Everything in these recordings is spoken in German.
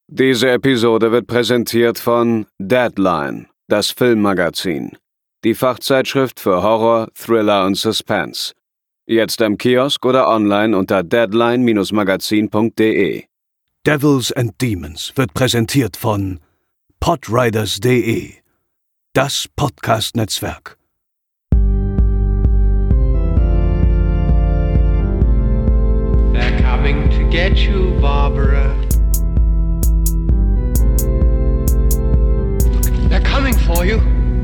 Diese Episode wird präsentiert von Deadline, das Filmmagazin. Die Fachzeitschrift für Horror, Thriller und Suspense. Jetzt im Kiosk oder online unter deadline-magazin.de. Devils and Demons wird präsentiert von podriders.de, das Podcast-Netzwerk. They're coming to get you, Barbara. They're coming for you.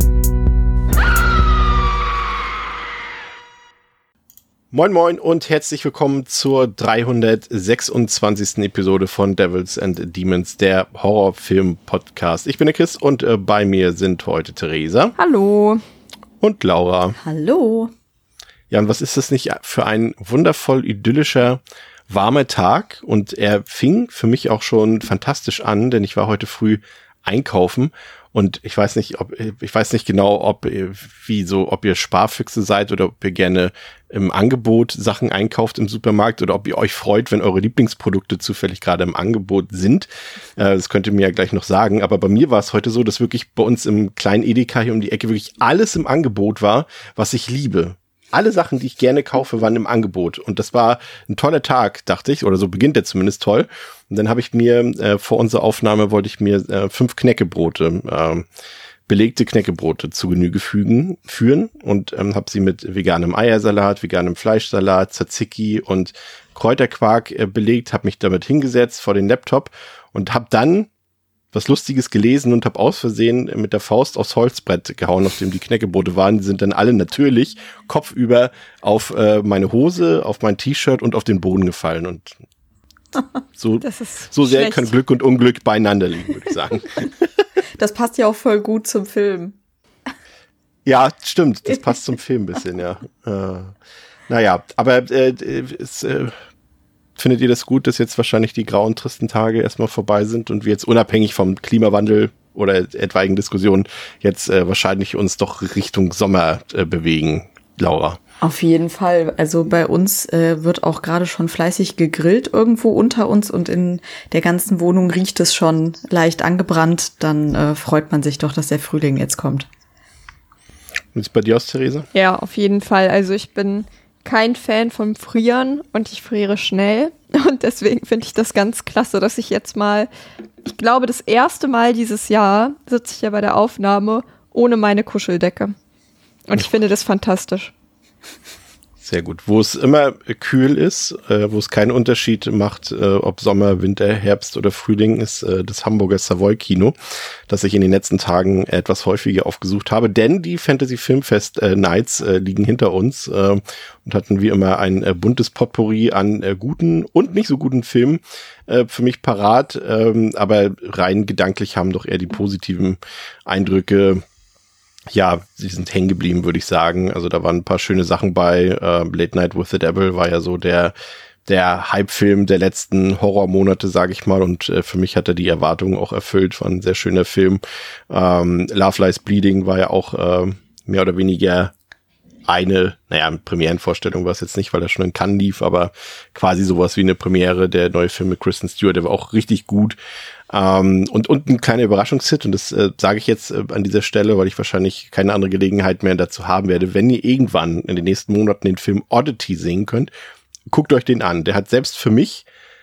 Moin Moin und herzlich willkommen zur 326. Episode von Devils and Demons, der Horrorfilm-Podcast. Ich bin der Chris und bei mir sind heute Theresa. Hallo. Und Laura. Hallo. Ja, und was ist das nicht für ein wundervoll idyllischer, warmer Tag? Und er fing für mich auch schon fantastisch an, denn ich war heute früh einkaufen. Und ich weiß nicht genau, ob ihr Sparfüchse seid oder ob ihr gerne im Angebot Sachen einkauft im Supermarkt oder ob ihr euch freut, wenn eure Lieblingsprodukte zufällig gerade im Angebot sind. Das könnt ihr mir ja gleich noch sagen. Aber bei mir war es heute so, dass wirklich bei uns im kleinen Edeka hier um die Ecke wirklich alles im Angebot war, was ich liebe. Alle Sachen, die ich gerne kaufe, waren im Angebot. Und das war ein toller Tag, dachte ich. Oder so beginnt der zumindest toll. Und dann habe ich mir, vor unserer Aufnahme wollte ich mir 5 Knäckebrote, belegte Knäckebrote zu Genüge führen. Und habe sie mit veganem Eiersalat, veganem Fleischsalat, Tzatziki und Kräuterquark belegt. Habe mich damit hingesetzt vor den Laptop und habe dann was Lustiges gelesen und habe aus Versehen mit der Faust aufs Holzbrett gehauen, auf dem die Knäckebrote waren. Die sind dann alle natürlich kopfüber auf meine Hose, auf mein T-Shirt und auf den Boden gefallen. Und so sehr schlecht. kann Glück und Unglück beieinander liegen, würde ich sagen. Das passt ja auch voll gut zum Film. Ja, stimmt. Das passt zum Film ein bisschen, ja. Naja, aber findet ihr das gut, dass jetzt wahrscheinlich die grauen, tristen Tage erstmal vorbei sind und wir jetzt unabhängig vom Klimawandel oder etwaigen Diskussionen jetzt wahrscheinlich uns doch Richtung Sommer bewegen, Laura? Auf jeden Fall. Also bei uns wird auch gerade schon fleißig gegrillt irgendwo unter uns und in der ganzen Wohnung riecht es schon leicht angebrannt. Dann freut man sich doch, dass der Frühling jetzt kommt. Wie sieht's bei dir aus, Theresa? Ja, auf jeden Fall. Also ich bin kein Fan vom Frieren und ich friere schnell. Und deswegen finde ich das ganz klasse, dass ich jetzt mal, ich glaube, das erste Mal dieses Jahr sitze ich ja bei der Aufnahme ohne meine Kuscheldecke. Und ich finde das fantastisch. Sehr gut. Wo es immer kühl ist, wo es keinen Unterschied macht, ob Sommer, Winter, Herbst oder Frühling, ist das Hamburger Savoy Kino, das ich in den letzten Tagen etwas häufiger aufgesucht habe. Denn die Fantasy Filmfest Nights liegen hinter uns und hatten wie immer ein buntes Potpourri an guten und nicht so guten Filmen für mich parat. Aber rein gedanklich haben doch eher die positiven Eindrücke. Ja, sie sind hängen geblieben, würde ich sagen. Also da waren ein paar schöne Sachen bei. Late Night with the Devil war ja so der Hype-Film der letzten Horrormonate, sage ich mal. Und für mich hat er die Erwartungen auch erfüllt. War ein sehr schöner Film. Love Lies Bleeding war ja auch mehr oder weniger eine Premierenvorstellung war es jetzt nicht, weil er schon in Cannes lief, aber quasi sowas wie eine Premiere. Der neue Film mit Kristen Stewart, der war auch richtig gut. Und ein kleiner Überraschungshit, und das sage ich jetzt an dieser Stelle, weil ich wahrscheinlich keine andere Gelegenheit mehr dazu haben werde. Wenn ihr irgendwann in den nächsten Monaten den Film Oddity sehen könnt, guckt euch den an. Der hat selbst für mich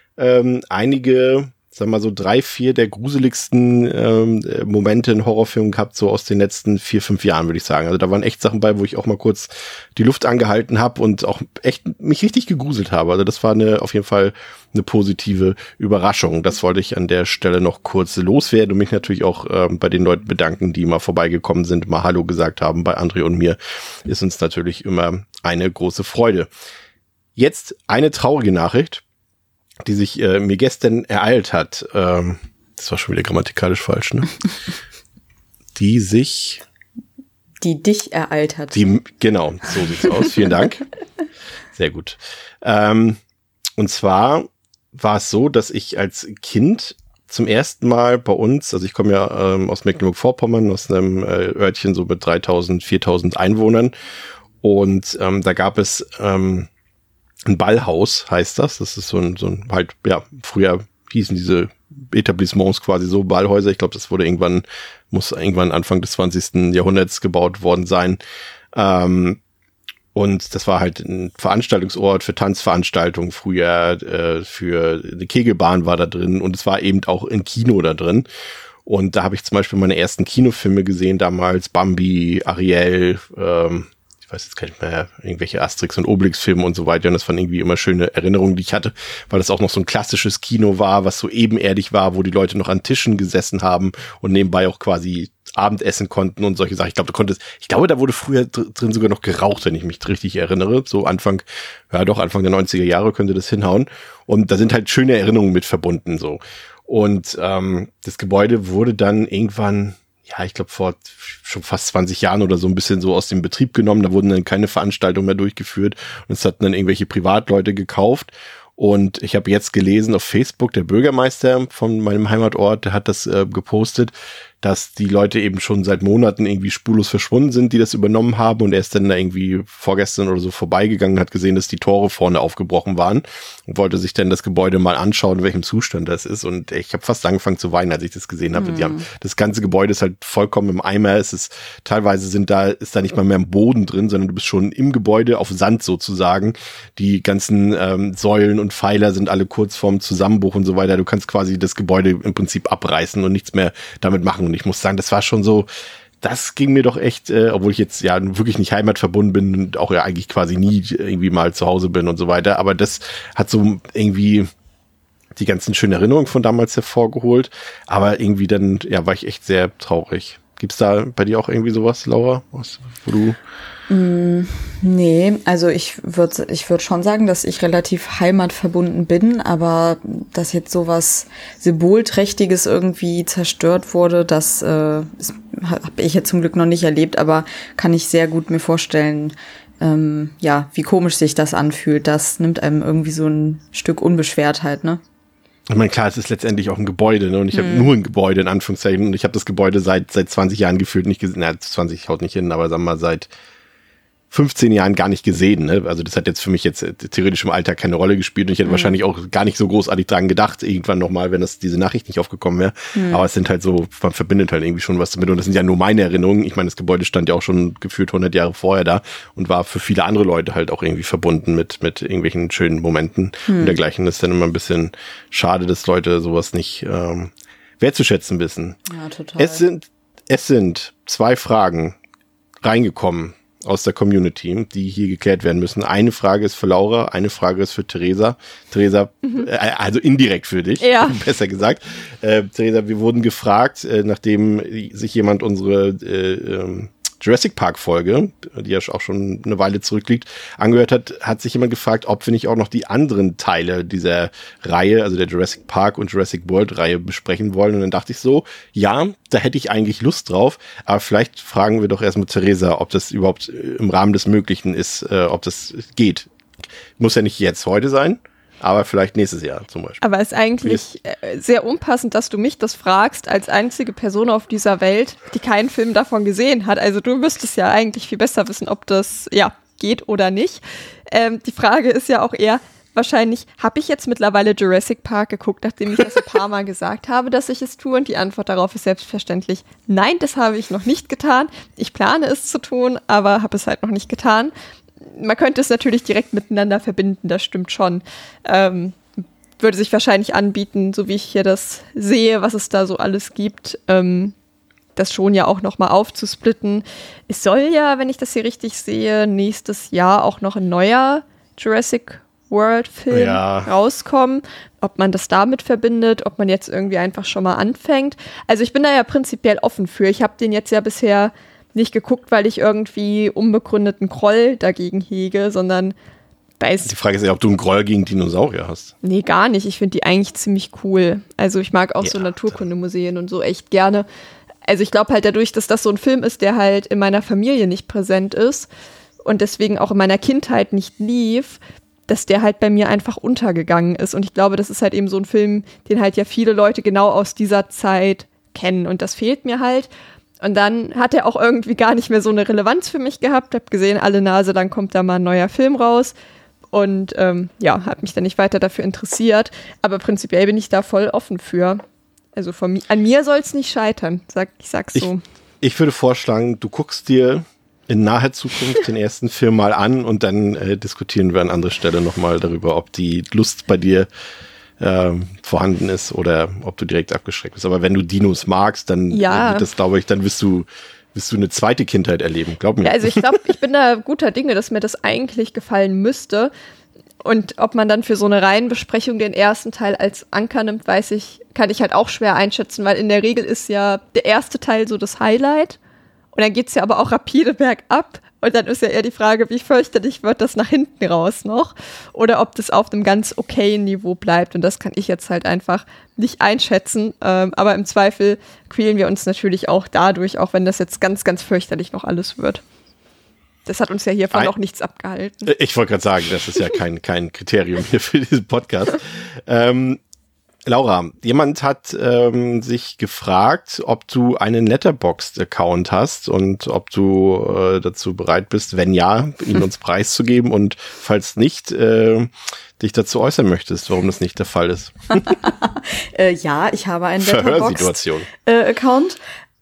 einige, sagen wir mal so 3-4 der gruseligsten Momente in Horrorfilmen gehabt, so aus den letzten 4-5 Jahren, würde ich sagen. Also da waren echt Sachen bei, wo ich auch mal kurz die Luft angehalten habe und auch echt mich richtig gegruselt habe. Also das war auf jeden Fall eine positive Überraschung. Das wollte ich an der Stelle noch kurz loswerden und mich natürlich auch bei den Leuten bedanken, die mal vorbeigekommen sind, mal Hallo gesagt haben. Bei André und mir ist uns natürlich immer eine große Freude. Jetzt eine traurige Nachricht, die sich mir gestern ereilt hat. Das war schon wieder grammatikalisch falsch, ne? Die dich ereilt hat. Genau, so sieht's aus. Vielen Dank. Sehr gut. Und zwar war es so, dass ich als Kind zum ersten Mal bei uns, also ich komme ja aus Mecklenburg-Vorpommern, aus einem Örtchen so mit 3.000, 4.000 Einwohnern. Und da gab es ein Ballhaus, heißt das. Das ist so ein halt, ja, früher hießen diese Etablissements quasi so, Ballhäuser. Ich glaube, das muss irgendwann Anfang des 20. Jahrhunderts gebaut worden sein. Und das war halt ein Veranstaltungsort für Tanzveranstaltungen früher, für eine Kegelbahn war da drin und es war eben auch ein Kino da drin. Und da habe ich zum Beispiel meine ersten Kinofilme gesehen damals, Bambi, Ariel, ich weiß jetzt gar nicht mehr, irgendwelche Asterix- und Obelix-Filme und so weiter. Und das waren irgendwie immer schöne Erinnerungen, die ich hatte, weil das auch noch so ein klassisches Kino war, was so ebenerdig war, wo die Leute noch an Tischen gesessen haben und nebenbei auch quasi Abendessen konnten und solche Sachen. Ich glaube, da wurde früher drin sogar noch geraucht, wenn ich mich richtig erinnere. So Anfang der 90er Jahre könnte das hinhauen. Und da sind halt schöne Erinnerungen mit verbunden, so. Und das Gebäude wurde dann irgendwann, ja, ich glaube vor schon fast 20 Jahren oder so ein bisschen so aus dem Betrieb genommen. Da wurden dann keine Veranstaltungen mehr durchgeführt und es hatten dann irgendwelche Privatleute gekauft. Und ich habe jetzt gelesen auf Facebook, der Bürgermeister von meinem Heimatort, der hat das gepostet, dass die Leute eben schon seit Monaten irgendwie spurlos verschwunden sind, die das übernommen haben. Und er ist dann da irgendwie vorgestern oder so vorbeigegangen, hat gesehen, dass die Tore vorne aufgebrochen waren und wollte sich dann das Gebäude mal anschauen, in welchem Zustand das ist. Und ich habe fast angefangen zu weinen, als ich das gesehen habe. Die haben, das ganze Gebäude ist halt vollkommen im Eimer. Teilweise ist da nicht mal mehr ein Boden drin, sondern du bist schon im Gebäude auf Sand sozusagen. Die ganzen Säulen und Pfeiler sind alle kurz vorm Zusammenbruch und so weiter. Du kannst quasi das Gebäude im Prinzip abreißen und nichts mehr damit machen. Und ich muss sagen, das war schon so, das ging mir doch echt, obwohl ich jetzt ja wirklich nicht heimatverbunden bin und auch ja eigentlich quasi nie irgendwie mal zu Hause bin und so weiter. Aber das hat so irgendwie die ganzen schönen Erinnerungen von damals hervorgeholt. Aber irgendwie dann, ja, war ich echt sehr traurig. Gibt's da bei dir auch irgendwie sowas, Laura, wo du... Nee, also ich würd schon sagen, dass ich relativ heimatverbunden bin, aber dass jetzt sowas Symbolträchtiges irgendwie zerstört wurde, das habe ich jetzt zum Glück noch nicht erlebt, aber kann ich sehr gut mir vorstellen, wie komisch sich das anfühlt. Das nimmt einem irgendwie so ein Stück Unbeschwertheit, ne? Ich meine, klar, es ist letztendlich auch ein Gebäude, ne? Und ich habe nur ein Gebäude, in Anführungszeichen, und ich habe das Gebäude seit 20 Jahren gefühlt nicht gesehen. 20 haut nicht hin, aber sagen wir mal seit 15 Jahren gar nicht gesehen, ne? Also das hat jetzt für mich jetzt theoretisch im Alltag keine Rolle gespielt und ich hätte wahrscheinlich auch gar nicht so großartig dran gedacht, irgendwann nochmal, wenn diese Nachricht nicht aufgekommen wäre. Aber es sind halt so, man verbindet halt irgendwie schon was damit und das sind ja nur meine Erinnerungen. Ich meine, das Gebäude stand ja auch schon gefühlt 100 Jahre vorher da und war für viele andere Leute halt auch irgendwie verbunden mit irgendwelchen schönen Momenten und dergleichen. Das ist dann immer ein bisschen schade, dass Leute sowas nicht wertzuschätzen wissen. Ja, total. Es sind 2 Fragen reingekommen aus der Community, die hier geklärt werden müssen. Eine Frage ist für Laura, eine Frage ist für Theresa. Theresa, also indirekt für dich, besser gesagt. Theresa, wir wurden gefragt, nachdem sich jemand unsere Jurassic Park Folge, die ja auch schon eine Weile zurückliegt, angehört hat sich jemand gefragt, ob wir nicht auch noch die anderen Teile dieser Reihe, also der Jurassic Park und Jurassic World Reihe besprechen wollen. Und dann dachte ich so, ja, da hätte ich eigentlich Lust drauf, aber vielleicht fragen wir doch erstmal Theresa, ob das überhaupt im Rahmen des Möglichen ist, ob das geht. Muss ja nicht jetzt heute sein. Aber vielleicht nächstes Jahr zum Beispiel. Aber es ist eigentlich sehr unpassend, dass du mich das fragst, als einzige Person auf dieser Welt, die keinen Film davon gesehen hat. Also du müsstest ja eigentlich viel besser wissen, ob das geht oder nicht. Die Frage ist ja auch eher, wahrscheinlich, habe ich jetzt mittlerweile Jurassic Park geguckt, nachdem ich das ein paar Mal gesagt habe, dass ich es tue? Und die Antwort darauf ist selbstverständlich, nein, das habe ich noch nicht getan. Ich plane es zu tun, aber habe es halt noch nicht getan. Man könnte es natürlich direkt miteinander verbinden, das stimmt schon. Würde sich wahrscheinlich anbieten, so wie ich hier das sehe, was es da so alles gibt, das schon ja auch nochmal aufzusplitten. Es soll ja, wenn ich das hier richtig sehe, nächstes Jahr auch noch ein neuer Jurassic World Film rauskommen. Ob man das damit verbindet, ob man jetzt irgendwie einfach schon mal anfängt. Also ich bin da ja prinzipiell offen für. Ich habe den jetzt ja bisher nicht geguckt, weil ich irgendwie unbegründeten Groll dagegen hege, sondern die Frage ist ja, ob du einen Groll gegen Dinosaurier hast. Nee, gar nicht. Ich finde die eigentlich ziemlich cool. Also ich mag auch so Naturkundemuseen und so echt gerne. Also ich glaube halt dadurch, dass das so ein Film ist, der halt in meiner Familie nicht präsent ist und deswegen auch in meiner Kindheit nicht lief, dass der halt bei mir einfach untergegangen ist. Und ich glaube, das ist halt eben so ein Film, den halt ja viele Leute genau aus dieser Zeit kennen. Und das fehlt mir halt. Und dann hat er auch irgendwie gar nicht mehr so eine Relevanz für mich gehabt. Hab gesehen, alle Nase, dann kommt da mal ein neuer Film raus. Und habe mich dann nicht weiter dafür interessiert. Aber prinzipiell bin ich da voll offen für. Also an mir soll es nicht scheitern, ich sag's so. Ich würde vorschlagen, du guckst dir in naher Zukunft den ersten Film mal an und dann diskutieren wir an anderer Stelle nochmal darüber, ob die Lust bei dir vorhanden ist oder ob du direkt abgeschreckt bist. Aber wenn du Dinos magst, dann wird das, glaube ich, dann wirst du eine zweite Kindheit erleben, glaub mir. Ja, also ich glaube, ich bin da guter Dinge, dass mir das eigentlich gefallen müsste. Und ob man dann für so eine Reihenbesprechung den ersten Teil als Anker nimmt, kann ich halt auch schwer einschätzen, weil in der Regel ist ja der erste Teil so das Highlight und dann geht's ja aber auch rapide bergab und dann ist ja eher die Frage, wie fürchterlich wird das nach hinten raus noch oder ob das auf einem ganz okayen Niveau bleibt und das kann ich jetzt halt einfach nicht einschätzen, aber im Zweifel quälen wir uns natürlich auch dadurch, auch wenn das jetzt ganz, ganz fürchterlich noch alles wird. Das hat uns ja hiervon auch nichts abgehalten. Ich wollte gerade sagen, das ist ja kein Kriterium hier für diesen Podcast. Laura, jemand hat sich gefragt, ob du einen Letterboxd-Account hast und ob du dazu bereit bist, wenn ja, ihn uns preiszugeben und falls nicht, dich dazu äußern möchtest, warum das nicht der Fall ist. Ja, ich habe einen Letterboxd-Account.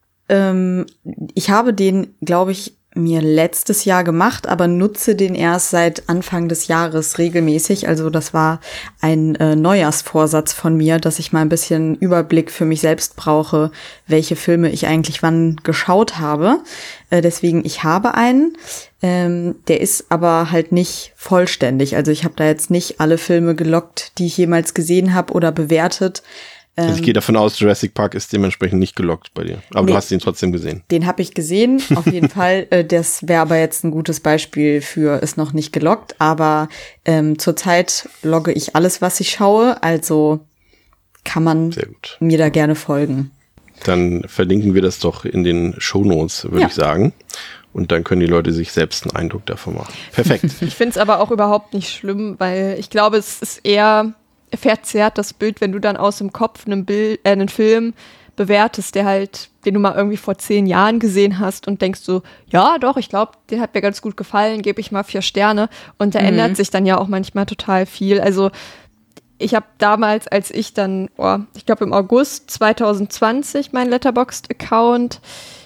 Ich habe den, glaube ich, mir letztes Jahr gemacht, aber nutze den erst seit Anfang des Jahres regelmäßig. Also das war ein Neujahrsvorsatz von mir, dass ich mal ein bisschen Überblick für mich selbst brauche, welche Filme ich eigentlich wann geschaut habe. Deswegen, ich habe einen. Der ist aber halt nicht vollständig. Also ich habe da jetzt nicht alle Filme gelockt, die ich jemals gesehen habe oder bewertet. Also ich gehe davon aus, Jurassic Park ist dementsprechend nicht gelockt bei dir. Aber du hast ihn trotzdem gesehen. Den habe ich gesehen, auf jeden Fall. Das wäre aber jetzt ein gutes Beispiel für ist noch nicht gelockt. Aber zurzeit logge ich alles, was ich schaue. Also kann man mir da gerne folgen. Dann verlinken wir das doch in den Shownotes, würde ich sagen. Und dann können die Leute sich selbst einen Eindruck davon machen. Perfekt. Ich finde es aber auch überhaupt nicht schlimm, weil ich glaube, es ist eher verzerrt das Bild, wenn du dann aus dem Kopf einen Film bewertest, den du mal irgendwie vor 10 Jahren gesehen hast und denkst so, ja doch, ich glaube, der hat mir ganz gut gefallen, gebe ich mal 4 Sterne und da ändert sich dann ja auch manchmal total viel. Also ich habe damals, als ich dann, ich glaube im August 2020 meinen Letterboxd-Account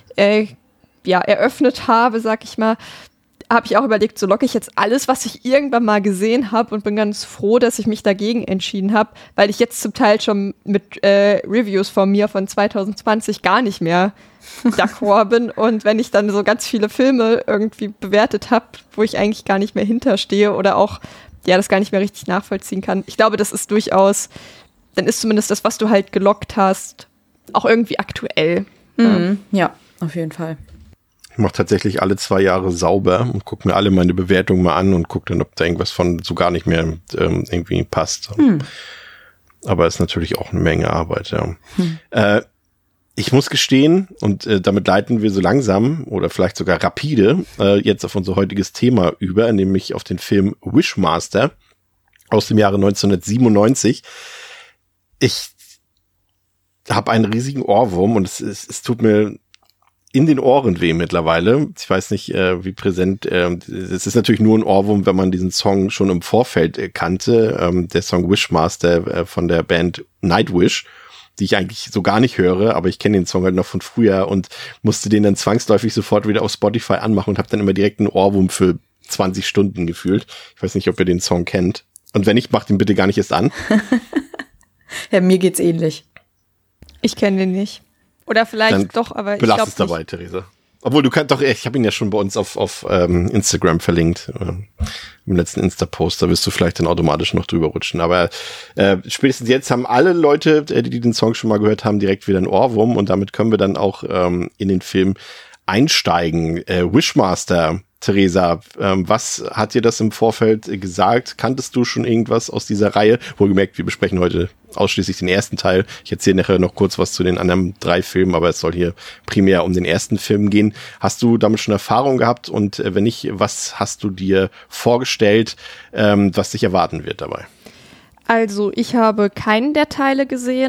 eröffnet habe, sag ich mal, habe ich auch überlegt, so logge ich jetzt alles, was ich irgendwann mal gesehen habe und bin ganz froh, dass ich mich dagegen entschieden habe, weil ich jetzt zum Teil schon mit Reviews von mir von 2020 gar nicht mehr d'accord bin und wenn ich dann so ganz viele Filme irgendwie bewertet habe, wo ich eigentlich gar nicht mehr hinterstehe oder auch das gar nicht mehr richtig nachvollziehen kann. Ich glaube, das ist durchaus, dann ist zumindest das, was du halt gelockt hast, auch irgendwie aktuell. Ja, auf jeden Fall. Ich mache tatsächlich alle 2 Jahre sauber und gucke mir alle meine Bewertungen mal an und gucke dann, ob da irgendwas von so gar nicht mehr irgendwie passt. Aber ist natürlich auch eine Menge Arbeit, ja. Ich muss gestehen, und damit leiten wir so langsam oder vielleicht sogar rapide jetzt auf unser heutiges Thema über, nämlich auf den Film Wishmaster aus dem Jahre 1997. Ich habe einen riesigen Ohrwurm und es tut mir in den Ohren weh mittlerweile. Ich weiß nicht, wie präsent. Es ist natürlich nur ein Ohrwurm, wenn man diesen Song schon im Vorfeld kannte. Der Song Wishmaster von der Band Nightwish, die ich eigentlich so gar nicht höre, aber ich kenne den Song halt noch von früher und musste den dann zwangsläufig sofort wieder auf Spotify anmachen und habe dann immer direkt einen Ohrwurm für 20 Stunden gefühlt. Ich weiß nicht, ob ihr den Song kennt. Und wenn nicht, macht ihn bitte gar nicht erst an. Ja, mir geht's ähnlich. Ich kenne den nicht. Oder vielleicht dann doch, aber ich glaube nicht. Belass es dabei, Theresa. Obwohl, du kannst doch, ich habe ihn ja schon bei uns auf Instagram verlinkt. Im letzten Insta-Post, da wirst du vielleicht dann automatisch noch drüber rutschen. Aber spätestens jetzt haben alle Leute, die den Song schon mal gehört haben, direkt wieder einen Ohrwurm. Und damit können wir dann auch in den Film einsteigen. Wishmaster, Theresa, was hat dir das im Vorfeld gesagt? Kanntest du schon irgendwas aus dieser Reihe? Wohlgemerkt, wir besprechen heute ausschließlich den ersten Teil. Ich erzähle nachher noch kurz was zu den anderen 3 Filmen, aber es soll hier primär um den ersten Film gehen. Hast du damit schon Erfahrung gehabt? Und wenn nicht, was hast du dir vorgestellt, was dich erwarten wird dabei? Also ich habe keinen der Teile gesehen.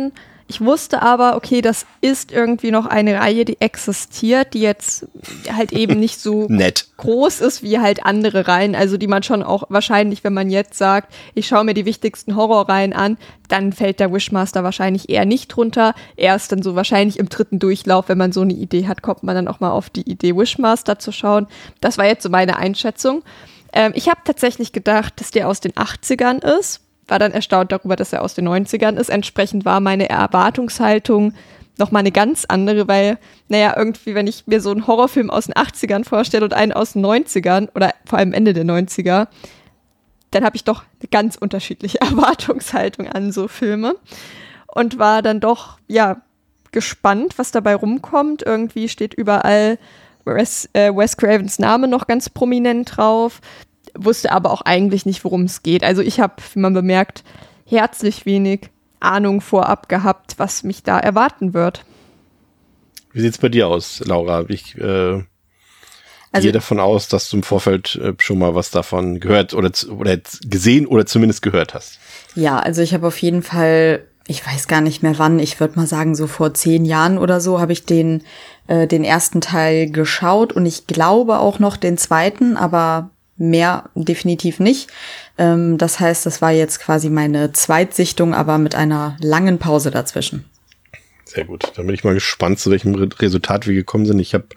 Ich wusste aber, okay, das ist irgendwie noch eine Reihe, die existiert, die jetzt halt eben nicht so nett groß ist wie halt andere Reihen, also die man schon auch wahrscheinlich, wenn man jetzt sagt, ich schaue mir die wichtigsten Horrorreihen an, dann fällt der Wishmaster wahrscheinlich eher nicht drunter. Erst dann so wahrscheinlich im 3. Durchlauf, wenn man so eine Idee hat, kommt man dann auch mal auf die Idee, Wishmaster zu schauen. Das war jetzt so meine Einschätzung. Ich habe tatsächlich gedacht, dass der aus den 80ern ist. War dann erstaunt darüber, dass er aus den 90ern ist. Entsprechend war meine Erwartungshaltung nochmal eine ganz andere, weil, irgendwie, wenn ich mir so einen Horrorfilm aus den 80ern vorstelle und einen aus den 90ern oder vor allem Ende der 90er, dann habe ich doch eine ganz unterschiedliche Erwartungshaltung an so Filme und war dann doch, gespannt, was dabei rumkommt. Irgendwie steht überall Wes Cravens Name noch ganz prominent drauf. Wusste aber auch eigentlich nicht, worum es geht. Also ich habe, wie man bemerkt, herzlich wenig Ahnung vorab gehabt, was mich da erwarten wird. Wie sieht's bei dir aus, Laura? Ich gehe davon aus, dass du im Vorfeld schon mal was davon gehört oder gesehen oder zumindest gehört hast. Ja, also ich habe auf jeden Fall, ich weiß gar nicht mehr wann, ich würde mal sagen so vor 10 Jahren oder so, habe ich den ersten Teil geschaut und ich glaube auch noch den zweiten, aber mehr definitiv nicht. Das heißt, das war jetzt quasi meine Zweitsichtung, aber mit einer langen Pause dazwischen. Sehr gut. Dann bin ich mal gespannt, zu welchem Resultat wir gekommen sind. Ich habe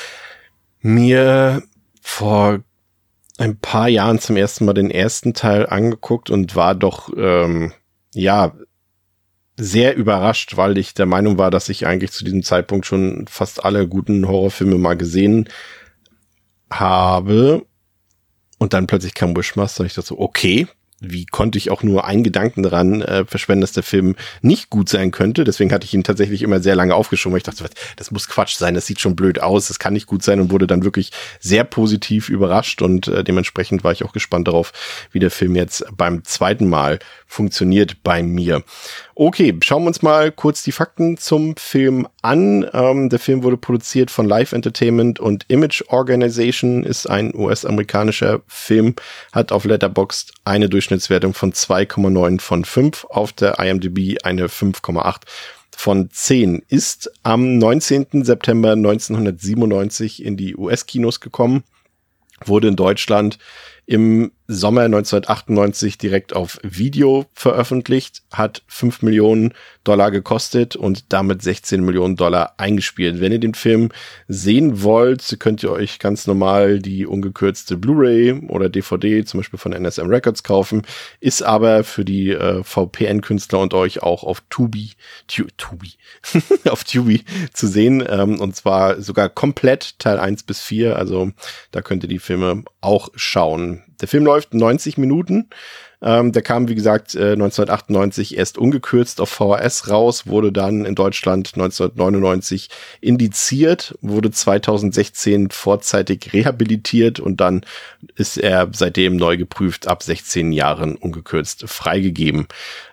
mir vor ein paar Jahren zum ersten Mal den ersten Teil angeguckt und war doch, sehr überrascht, weil ich der Meinung war, dass ich eigentlich zu diesem Zeitpunkt schon fast alle guten Horrorfilme mal gesehen habe. Und dann plötzlich kam Wishmaster und ich dachte so, okay, wie konnte ich auch nur einen Gedanken daran verschwenden, dass der Film nicht gut sein könnte. Deswegen hatte ich ihn tatsächlich immer sehr lange aufgeschoben, weil ich dachte, das muss Quatsch sein, das sieht schon blöd aus, das kann nicht gut sein und wurde dann wirklich sehr positiv überrascht und dementsprechend war ich auch gespannt darauf, wie der Film jetzt beim zweiten Mal funktioniert bei mir. Okay, schauen wir uns mal kurz die Fakten zum Film an. Der Film wurde produziert von Live Entertainment und Image Organization, ist ein US-amerikanischer Film, hat auf Letterboxd eine Durchschnittswertung von 2,9 von 5, auf der IMDb eine 5,8 von 10. Ist am 19. September 1997 in die US-Kinos gekommen, wurde in Deutschland im Sommer 1998 direkt auf Video veröffentlicht, hat $5 Millionen gekostet und damit $16 Millionen eingespielt. Wenn ihr den Film sehen wollt, könnt ihr euch ganz normal die ungekürzte Blu-ray oder DVD zum Beispiel von NSM Records kaufen, ist aber für die VPN-Künstler und euch auch auf Tubi auf Tubi zu sehen, und zwar sogar komplett Teil 1 bis 4, also da könnt ihr die Filme auch schauen. Der Film läuft 90 Minuten. Der kam, wie gesagt, 1998 erst ungekürzt auf VHS raus, wurde dann in Deutschland 1999 indiziert, wurde 2016 vorzeitig rehabilitiert und dann ist er seitdem neu geprüft, ab 16 Jahren ungekürzt freigegeben.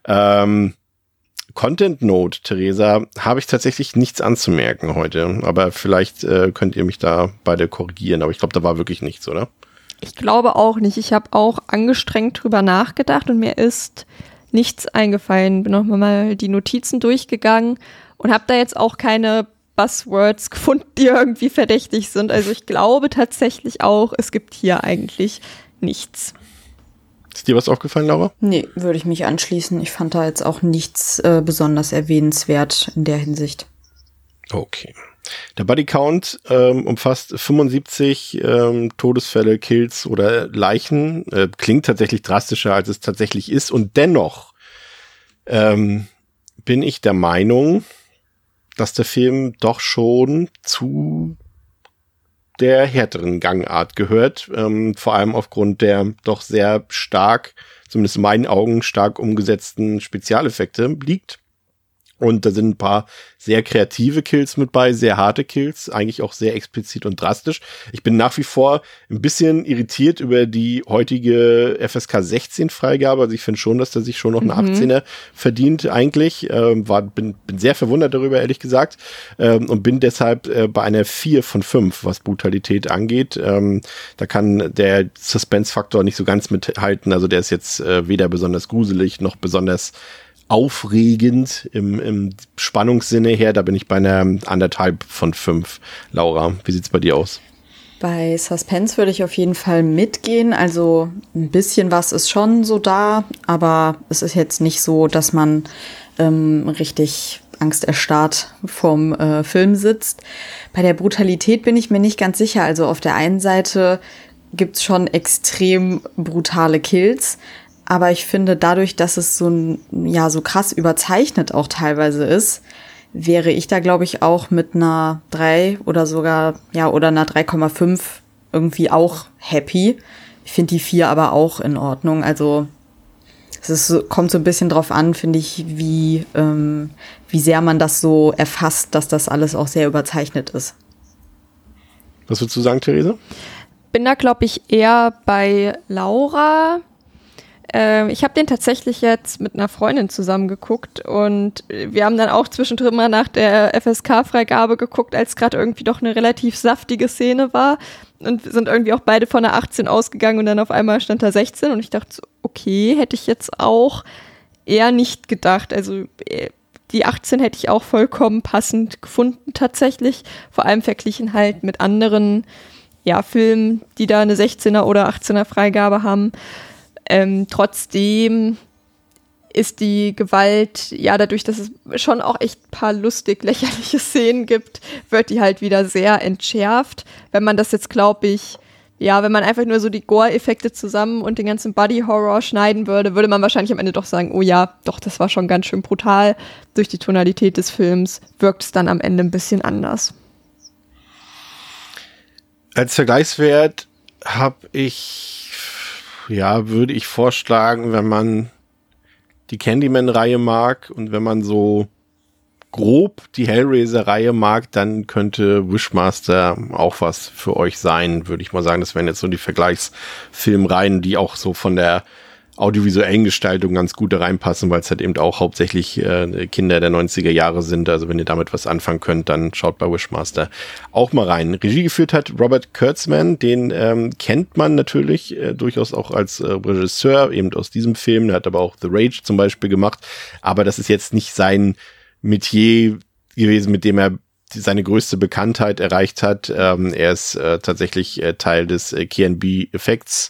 Content Note, Theresa, habe ich tatsächlich nichts anzumerken heute, aber vielleicht könnt ihr mich da beide korrigieren, aber ich glaube, da war wirklich nichts, oder? Ich glaube auch nicht. Ich habe auch angestrengt drüber nachgedacht und mir ist nichts eingefallen. Bin nochmal die Notizen durchgegangen und habe da jetzt auch keine Buzzwords gefunden, die irgendwie verdächtig sind. Also ich glaube tatsächlich auch, es gibt hier eigentlich nichts. Ist dir was aufgefallen, Laura? Nee, würde ich mich anschließen. Ich fand da jetzt auch nichts besonders erwähnenswert in der Hinsicht. Okay. Der Bodycount umfasst 75 Todesfälle, Kills oder Leichen. Klingt tatsächlich drastischer, als es tatsächlich ist. Und dennoch bin ich der Meinung, dass der Film doch schon zu der härteren Gangart gehört. Vor allem aufgrund der doch sehr stark, zumindest in meinen Augen, stark umgesetzten Spezialeffekte liegt. Und da sind ein paar sehr kreative Kills mit bei, sehr harte Kills, eigentlich auch sehr explizit und drastisch. Ich bin nach wie vor ein bisschen irritiert über die heutige FSK 16 Freigabe. Also ich finde schon, dass der sich schon noch eine 18er verdient eigentlich. Bin sehr verwundert darüber, ehrlich gesagt. Und bin deshalb bei einer 4 von 5, was Brutalität angeht. Da kann der Suspense-Faktor nicht so ganz mithalten. Also der ist jetzt weder besonders gruselig noch besonders aufregend im Spannungssinne her. Da bin ich bei einer 1,5 von 5. Laura, wie sieht's bei dir aus? Bei Suspense würde ich auf jeden Fall mitgehen. Also ein bisschen was ist schon so da, aber es ist jetzt nicht so, dass man richtig angsterstarrt vorm Film sitzt. Bei der Brutalität bin ich mir nicht ganz sicher. Also auf der einen Seite gibt's schon extrem brutale Kills, aber ich finde dadurch, dass es so krass überzeichnet auch teilweise ist, wäre ich da, glaube ich, auch mit einer 3 oder sogar, oder einer 3,5 irgendwie auch happy. Ich finde die 4 aber auch in Ordnung. Also kommt so ein bisschen drauf an, finde ich, wie sehr man das so erfasst, dass das alles auch sehr überzeichnet ist. Was würdest du sagen, Therese? Bin da, glaube ich, eher bei Laura. Ich habe den tatsächlich jetzt mit einer Freundin zusammen geguckt und wir haben dann auch zwischendrin mal nach der FSK-Freigabe geguckt, als gerade irgendwie doch eine relativ saftige Szene war und sind irgendwie auch beide von der 18 ausgegangen und dann auf einmal stand da 16 und ich dachte so, okay, hätte ich jetzt auch eher nicht gedacht. Also die 18 hätte ich auch vollkommen passend gefunden tatsächlich, vor allem verglichen halt mit anderen Filmen, die da eine 16er oder 18er Freigabe haben. Trotzdem ist die Gewalt, dadurch, dass es schon auch echt ein paar lustig lächerliche Szenen gibt, wird die halt wieder sehr entschärft. Wenn man das jetzt, glaube ich, wenn man einfach nur so die Gore-Effekte zusammen und den ganzen Body-Horror schneiden würde, würde man wahrscheinlich am Ende doch sagen, oh ja, doch, das war schon ganz schön brutal. Durch die Tonalität des Films wirkt es dann am Ende ein bisschen anders. Als Vergleichswert würde ich vorschlagen, wenn man die Candyman-Reihe mag und wenn man so grob die Hellraiser-Reihe mag, dann könnte Wishmaster auch was für euch sein, würde ich mal sagen. Das wären jetzt so die Vergleichsfilmreihen, die auch so von der audiovisuellen Gestaltung ganz gut da reinpassen, weil es halt eben auch hauptsächlich Kinder der 90er Jahre sind. Also wenn ihr damit was anfangen könnt, dann schaut bei Wishmaster auch mal rein. Regie geführt hat Robert Kurtzman, den kennt man natürlich durchaus auch als Regisseur, eben aus diesem Film. Er hat aber auch The Rage zum Beispiel gemacht. Aber das ist jetzt nicht sein Metier gewesen, mit dem er seine größte Bekanntheit erreicht hat. Er ist tatsächlich Teil des KNB Effects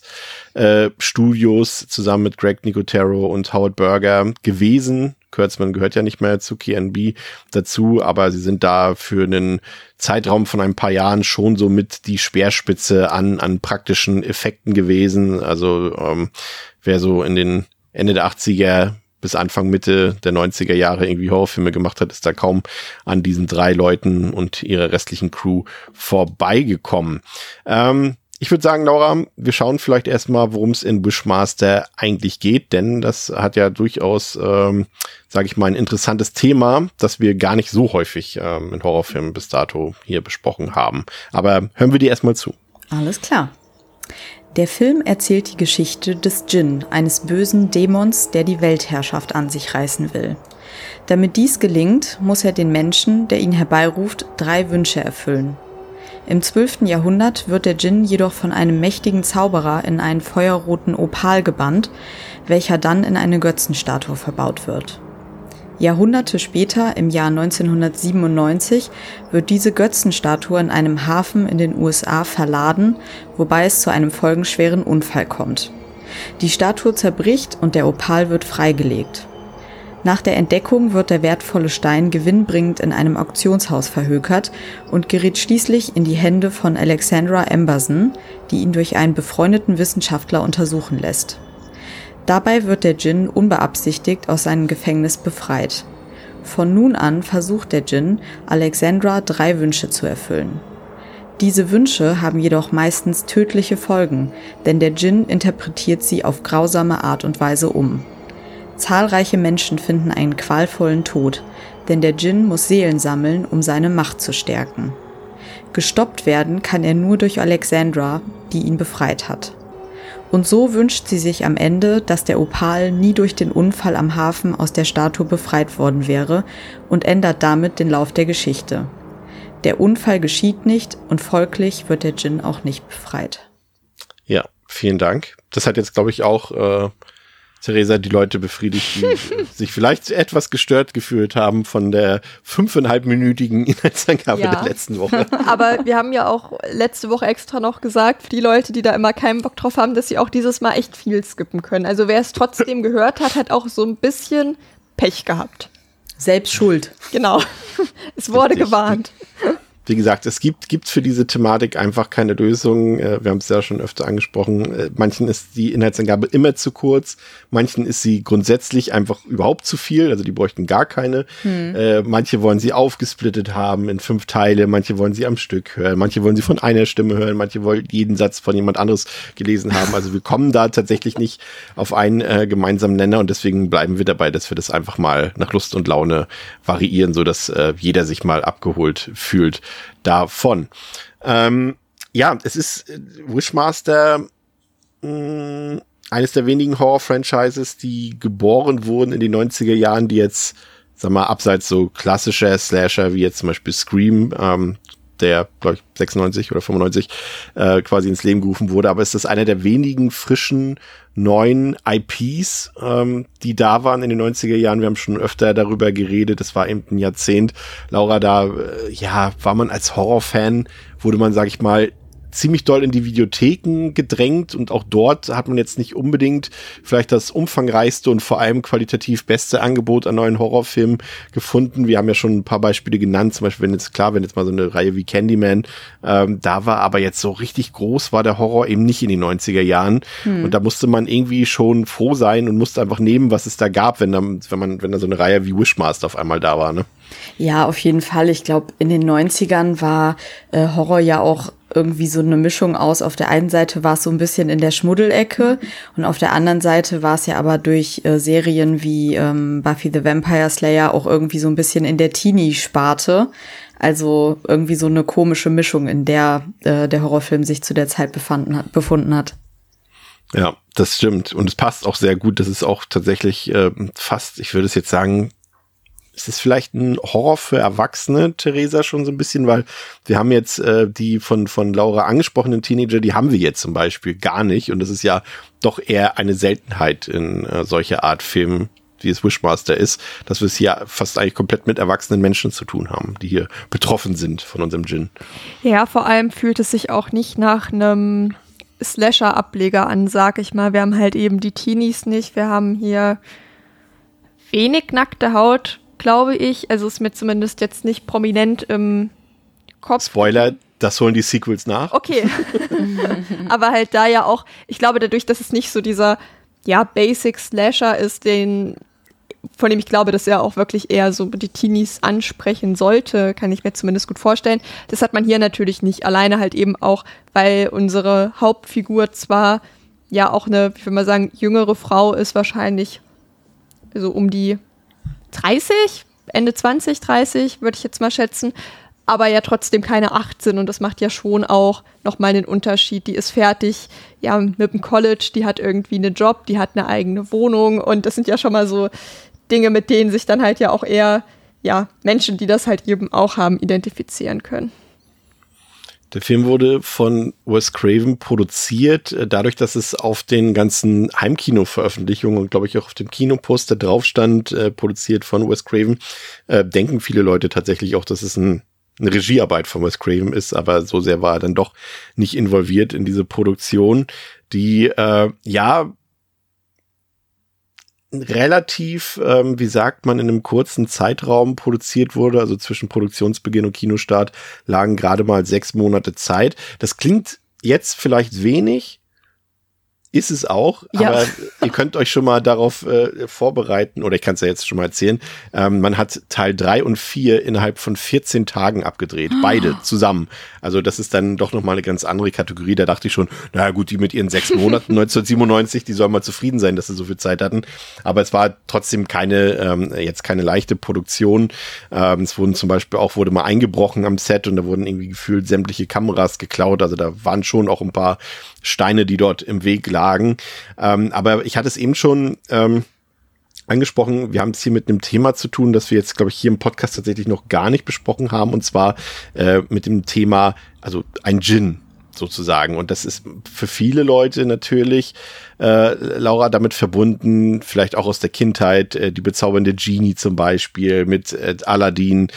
Studios zusammen mit Greg Nicotero und Howard Berger gewesen. Kurtzman gehört ja nicht mehr zu KNB dazu, aber sie sind da für einen Zeitraum von ein paar Jahren schon so mit die Speerspitze an praktischen Effekten gewesen. Also wer so in den Ende der 80er bis Anfang, Mitte der 90er Jahre irgendwie Horrorfilme gemacht hat, ist da kaum an diesen 3 Leuten und ihrer restlichen Crew vorbeigekommen. Ich würde sagen, Laura, wir schauen vielleicht erstmal, worum es in Wishmaster eigentlich geht, denn das hat ja durchaus, sage ich mal, ein interessantes Thema, das wir gar nicht so häufig in Horrorfilmen bis dato hier besprochen haben. Aber hören wir dir erstmal zu. Alles klar. Der Film erzählt die Geschichte des Djinn, eines bösen Dämons, der die Weltherrschaft an sich reißen will. Damit dies gelingt, muss er den Menschen, der ihn herbeiruft, 3 Wünsche erfüllen. Im 12. Jahrhundert wird der Djinn jedoch von einem mächtigen Zauberer in einen feuerroten Opal gebannt, welcher dann in eine Götzenstatue verbaut wird. Jahrhunderte später, im Jahr 1997, wird diese Götzenstatue in einem Hafen in den USA verladen, wobei es zu einem folgenschweren Unfall kommt. Die Statue zerbricht und der Opal wird freigelegt. Nach der Entdeckung wird der wertvolle Stein gewinnbringend in einem Auktionshaus verhökert und gerät schließlich in die Hände von Alexandra Emberson, die ihn durch einen befreundeten Wissenschaftler untersuchen lässt. Dabei wird der Djinn unbeabsichtigt aus seinem Gefängnis befreit. Von nun an versucht der Djinn, Alexandra 3 Wünsche zu erfüllen. Diese Wünsche haben jedoch meistens tödliche Folgen, denn der Djinn interpretiert sie auf grausame Art und Weise um. Zahlreiche Menschen finden einen qualvollen Tod, denn der Djinn muss Seelen sammeln, um seine Macht zu stärken. Gestoppt werden kann er nur durch Alexandra, die ihn befreit hat. Und so wünscht sie sich am Ende, dass der Opal nie durch den Unfall am Hafen aus der Statue befreit worden wäre und ändert damit den Lauf der Geschichte. Der Unfall geschieht nicht und folglich wird der Djinn auch nicht befreit. Ja, vielen Dank. Das hat jetzt, glaube ich, auch Theresa, die Leute befriedigt, die sich vielleicht etwas gestört gefühlt haben von der 5,5-minütigen Inhaltsangabe der letzten Woche. Aber wir haben ja auch letzte Woche extra noch gesagt, für die Leute, die da immer keinen Bock drauf haben, dass sie auch dieses Mal echt viel skippen können. Also wer es trotzdem gehört hat, hat auch so ein bisschen Pech gehabt. Selbst schuld. Genau. Es wurde gewarnt. Wie gesagt, es gibt für diese Thematik einfach keine Lösung. Wir haben es ja schon öfter angesprochen. Manchen ist die Inhaltsangabe immer zu kurz. Manchen ist sie grundsätzlich einfach überhaupt zu viel. Also die bräuchten gar keine. Manche wollen sie aufgesplittet haben in 5 Teile. Manche wollen sie am Stück hören. Manche wollen sie von einer Stimme hören. Manche wollen jeden Satz von jemand anderes gelesen haben. Also wir kommen da tatsächlich nicht auf einen gemeinsamen Nenner. Und deswegen bleiben wir dabei, dass wir das einfach mal nach Lust und Laune variieren, sodass jeder sich mal abgeholt fühlt davon. Es ist Wishmaster, eines der wenigen Horror-Franchises, die geboren wurden in den 90er Jahren, die jetzt, sag mal, abseits so klassischer Slasher wie jetzt zum Beispiel Scream, der, glaube ich, 96 oder 95 quasi ins Leben gerufen wurde. Aber es ist einer der wenigen frischen neuen IPs, die da waren in den 90er Jahren. Wir haben schon öfter darüber geredet. Das war eben ein Jahrzehnt. Laura, da war man als Horrorfan, wurde man, sag ich mal, ziemlich doll in die Videotheken gedrängt und auch dort hat man jetzt nicht unbedingt vielleicht das umfangreichste und vor allem qualitativ beste Angebot an neuen Horrorfilmen gefunden. Wir haben ja schon ein paar Beispiele genannt, zum Beispiel, wenn jetzt mal so eine Reihe wie Candyman, da war aber jetzt so richtig groß war der Horror eben nicht in den 90er Jahren und da musste man irgendwie schon froh sein und musste einfach nehmen, was es da gab, wenn da so eine Reihe wie Wishmaster auf einmal da war, ne? Ja, auf jeden Fall. Ich glaube, in den 90ern war Horror ja auch irgendwie so eine Mischung aus. Auf der einen Seite war es so ein bisschen in der Schmuddelecke und auf der anderen Seite war es ja aber durch Serien wie Buffy the Vampire Slayer auch irgendwie so ein bisschen in der Teenie-Sparte. Also irgendwie so eine komische Mischung, in der der Horrorfilm sich zu der Zeit befunden hat. Ja, das stimmt. Und es passt auch sehr gut. Das ist auch tatsächlich fast, ich würde es jetzt sagen, es ist vielleicht ein Horror für Erwachsene, Theresa, schon so ein bisschen, weil wir haben jetzt die von Laura angesprochenen Teenager, die haben wir jetzt zum Beispiel gar nicht. Und das ist ja doch eher eine Seltenheit in solcher Art Filmen, wie es Wishmaster ist, dass wir es hier fast eigentlich komplett mit erwachsenen Menschen zu tun haben, die hier betroffen sind von unserem Djinn. Ja, vor allem fühlt es sich auch nicht nach einem Slasher-Ableger an, sag ich mal. Wir haben halt eben die Teenies nicht. Wir haben hier wenig nackte Haut, glaube ich. Also ist mir zumindest jetzt nicht prominent im Kopf. Spoiler, das holen die Sequels nach. Okay. Aber halt da ja auch, ich glaube dadurch, dass es nicht so dieser, Basic Slasher ist, von dem ich glaube, dass er auch wirklich eher so die Teenies ansprechen sollte, kann ich mir zumindest gut vorstellen. Das hat man hier natürlich nicht. Alleine halt eben auch, weil unsere Hauptfigur zwar ja auch eine, ich würde mal sagen, jüngere Frau ist, wahrscheinlich so um die 30, Ende 20, 30, würde ich jetzt mal schätzen, aber ja trotzdem keine 18 und das macht ja schon auch nochmal einen Unterschied. Die ist fertig, mit dem College, die hat irgendwie einen Job, die hat eine eigene Wohnung und das sind ja schon mal so Dinge, mit denen sich dann halt ja auch eher, Menschen, die das halt eben auch haben, identifizieren können. Der Film wurde von Wes Craven produziert, dadurch, dass es auf den ganzen Heimkino-Veröffentlichungen und glaube ich auch auf dem Kinoposter drauf stand, produziert von Wes Craven, denken viele Leute tatsächlich auch, dass es eine Regiearbeit von Wes Craven ist, aber so sehr war er dann doch nicht involviert in diese Produktion, die relativ, wie sagt man, in einem kurzen Zeitraum produziert wurde, also zwischen Produktionsbeginn und Kinostart lagen gerade mal 6 Monate Zeit. Das klingt jetzt vielleicht wenig, ist es auch, aber ihr könnt euch schon mal darauf vorbereiten, oder ich kann es ja jetzt schon mal erzählen, man hat Teil 3 und 4 innerhalb von 14 Tagen abgedreht, beide zusammen. Also das ist dann doch nochmal eine ganz andere Kategorie, da dachte ich schon, naja gut, die mit ihren 6 Monaten 1997, die sollen mal zufrieden sein, dass sie so viel Zeit hatten, aber es war trotzdem keine leichte Produktion. Es wurde mal eingebrochen am Set und da wurden irgendwie gefühlt sämtliche Kameras geklaut, also da waren schon auch ein paar Steine, die dort im Weg lagen. Aber ich hatte es eben schon angesprochen, wir haben es hier mit einem Thema zu tun, das wir jetzt, glaube ich, hier im Podcast tatsächlich noch gar nicht besprochen haben, und zwar mit dem Thema, also ein Djinn. sozusagen. Und das ist für viele Leute natürlich, Laura, damit verbunden, vielleicht auch aus der Kindheit, die bezaubernde Genie zum Beispiel, mit Aladdin,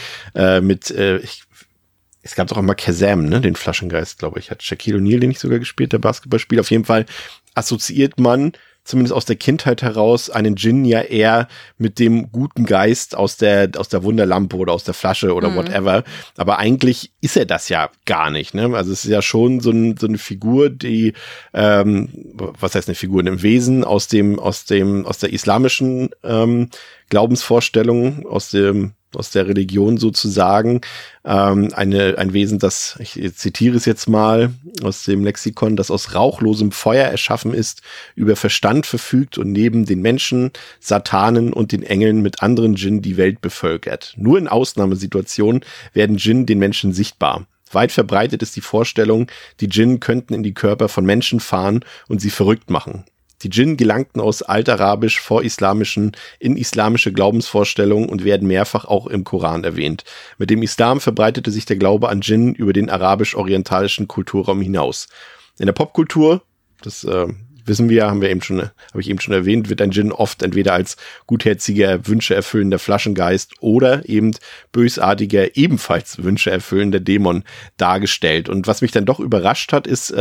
es gab doch auch mal Kazam, ne, den Flaschengeist, glaube ich. Hat Shaquille O'Neal den nicht sogar gespielt, der Basketballspieler? Auf jeden Fall assoziiert man zumindest aus der Kindheit heraus einen Djinn ja eher mit dem guten Geist aus der Wunderlampe oder aus der Flasche oder whatever. Aber eigentlich ist er das ja gar nicht, ne? Also es ist ja schon so eine Figur, die, was heißt eine Figur, ein Wesen aus der islamischen Glaubensvorstellung, aus der Religion sozusagen, ein Wesen, das, ich zitiere es jetzt mal aus dem Lexikon, das aus rauchlosem Feuer erschaffen ist, über Verstand verfügt und neben den Menschen, Satanen und den Engeln mit anderen Djinn die Welt bevölkert. Nur in Ausnahmesituationen werden Djinn den Menschen sichtbar. Weit verbreitet ist die Vorstellung, die Djinn könnten in die Körper von Menschen fahren und sie verrückt machen. Die Djinn gelangten aus altarabisch vorislamischen in islamische Glaubensvorstellungen und werden mehrfach auch im Koran erwähnt. Mit dem Islam verbreitete sich der Glaube an Djinn über den arabisch-orientalischen Kulturraum hinaus. In der Popkultur, das wissen wir, habe ich eben schon erwähnt, wird ein Djinn oft entweder als gutherziger, wünscheerfüllender Flaschengeist oder eben bösartiger, ebenfalls wünscheerfüllender Dämon dargestellt. Und was mich dann doch überrascht hat, ist,